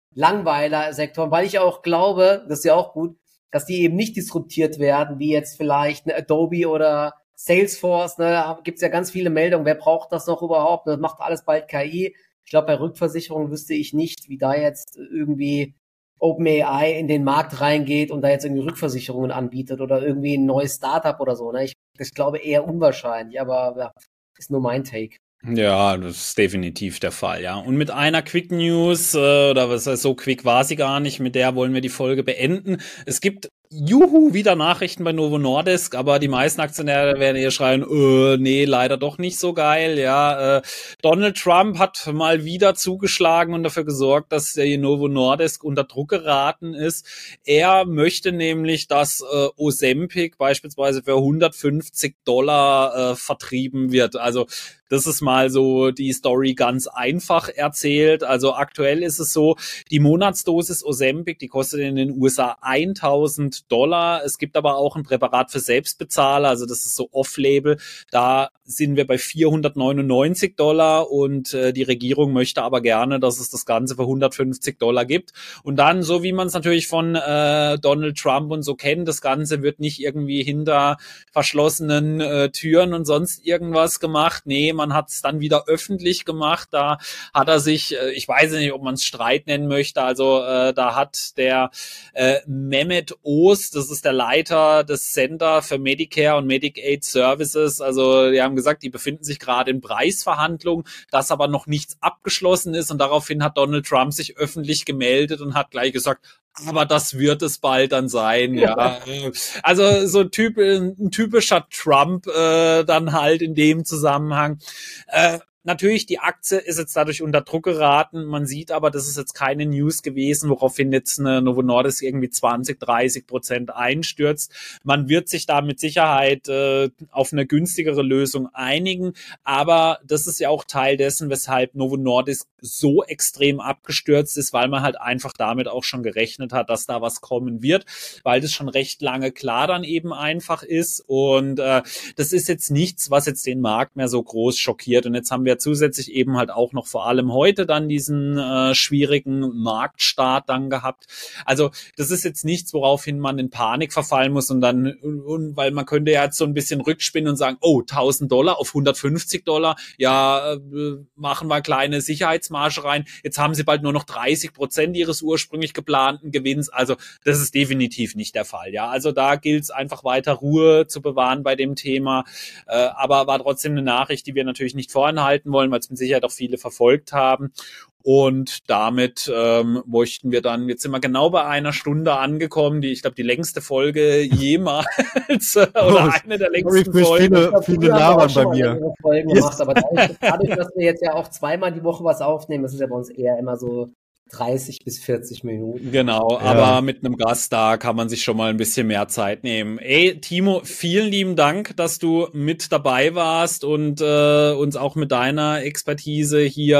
Langweiler-Sektoren, weil ich auch glaube, das ist ja auch gut, dass die eben nicht disruptiert werden, wie jetzt vielleicht eine Adobe oder Salesforce, ne, da gibt's ja ganz viele Meldungen, wer braucht das noch überhaupt, das macht alles bald K I. Ich glaube, bei Rückversicherungen wüsste ich nicht, wie da jetzt irgendwie OpenAI in den Markt reingeht und da jetzt irgendwie Rückversicherungen anbietet oder irgendwie ein neues Startup oder so, ne. Ich, ich glaube eher unwahrscheinlich, aber ja, ist nur mein Take. Ja, das ist definitiv der Fall, ja. Und mit einer Quick News, äh, oder was heißt, so quick war sie gar nicht, mit der wollen wir die Folge beenden. Es gibt Juhu, wieder Nachrichten bei Novo Nordisk, aber die meisten Aktionäre werden eher schreien, äh, nee, leider doch nicht so geil, ja. Äh, Donald Trump hat mal wieder zugeschlagen und dafür gesorgt, dass der Novo Nordisk unter Druck geraten ist. Er möchte nämlich, dass äh, Ozempic beispielsweise für hundertfünfzig Dollar äh, vertrieben wird. Also das ist mal so die Story ganz einfach erzählt. Also aktuell ist es so, die Monatsdosis Ozempic, die kostet in den U S A eintausend Dollar. Es gibt aber auch ein Präparat für Selbstbezahler, also das ist so Off-Label. Da sind wir bei vierhundertneunundneunzig Dollar und äh, die Regierung möchte aber gerne, dass es das Ganze für hundertfünfzig Dollar gibt. Und dann, so wie man es natürlich von äh, Donald Trump und so kennt, das Ganze wird nicht irgendwie hinter verschlossenen äh, Türen und sonst irgendwas gemacht. Nee, man hat es dann wieder öffentlich gemacht. Da hat er sich, äh, ich weiß nicht, ob man es Streit nennen möchte, also äh, da hat der äh, Mehmet Oz, das ist der Leiter des Center für Medicare und Medicaid Services, also die haben gesagt, die befinden sich gerade in Preisverhandlungen, dass aber noch nichts abgeschlossen ist und daraufhin hat Donald Trump sich öffentlich gemeldet und hat gleich gesagt, aber das wird es bald dann sein, ja. Also so ein, typ, ein typischer Trump äh, dann halt in dem Zusammenhang. Äh, Natürlich, die Aktie ist jetzt dadurch unter Druck geraten. Man sieht aber, das ist jetzt keine News gewesen, woraufhin jetzt eine Novo Nordisk irgendwie zwanzig, dreißig Prozent einstürzt. Man wird sich da mit Sicherheit äh, auf eine günstigere Lösung einigen. Aber das ist ja auch Teil dessen, weshalb Novo Nordisk so extrem abgestürzt ist, weil man halt einfach damit auch schon gerechnet hat, dass da was kommen wird, weil das schon recht lange klar dann eben einfach ist. Und äh, das ist jetzt nichts, was jetzt den Markt mehr so groß schockiert. Und jetzt haben wir zusätzlich eben halt auch noch vor allem heute dann diesen äh, schwierigen Marktstart dann gehabt. Also das ist jetzt nichts, woraufhin man in Panik verfallen muss und dann, und, und, weil man könnte ja jetzt so ein bisschen rückspinnen und sagen, oh, tausend Dollar auf hundertfünfzig Dollar, ja, äh, machen wir kleine Sicherheitsmarge rein. Jetzt haben sie bald nur noch dreißig Prozent ihres ursprünglich geplanten Gewinns. Also das ist definitiv nicht der Fall. Ja, also da gilt es einfach weiter Ruhe zu bewahren bei dem Thema. Äh, aber war trotzdem eine Nachricht, die wir natürlich nicht vorenthalten wollen, weil es mit Sicherheit auch viele verfolgt haben. Und damit ähm, möchten wir dann, jetzt sind wir genau bei einer Stunde angekommen, die, ich glaube, die längste Folge jemals oder oh, eine der längsten Folgen. Viele, viele labern bei mir. Folgen gemacht, aber dadurch, dadurch, dass wir jetzt ja auch zweimal die Woche was aufnehmen, das ist ja bei uns eher immer so dreißig bis vierzig Minuten. Genau, ja. Aber mit einem Gast da kann man sich schon mal ein bisschen mehr Zeit nehmen. Ey, Timo, vielen lieben Dank, dass du mit dabei warst und äh, uns auch mit deiner Expertise hier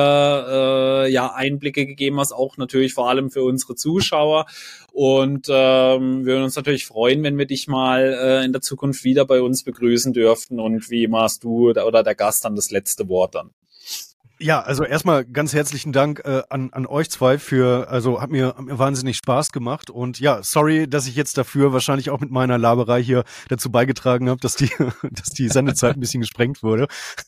äh, ja Einblicke gegeben hast, auch natürlich vor allem für unsere Zuschauer. Und ähm, wir würden uns natürlich freuen, wenn wir dich mal äh, in der Zukunft wieder bei uns begrüßen dürften. Und wie immer hast du oder der Gast dann das letzte Wort dann. Ja, also erstmal ganz herzlichen Dank äh, an an euch zwei für, also hat mir, hat mir wahnsinnig Spaß gemacht und ja, sorry, dass ich jetzt dafür wahrscheinlich auch mit meiner Laberei hier dazu beigetragen habe, dass die dass die Sendezeit ein bisschen gesprengt wurde.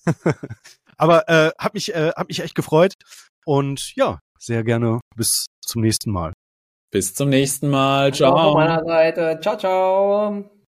Aber äh, hat mich äh, hat mich echt gefreut und ja, sehr gerne bis zum nächsten Mal. Bis zum nächsten Mal. Ciao. Von meiner Seite. Ciao, ciao.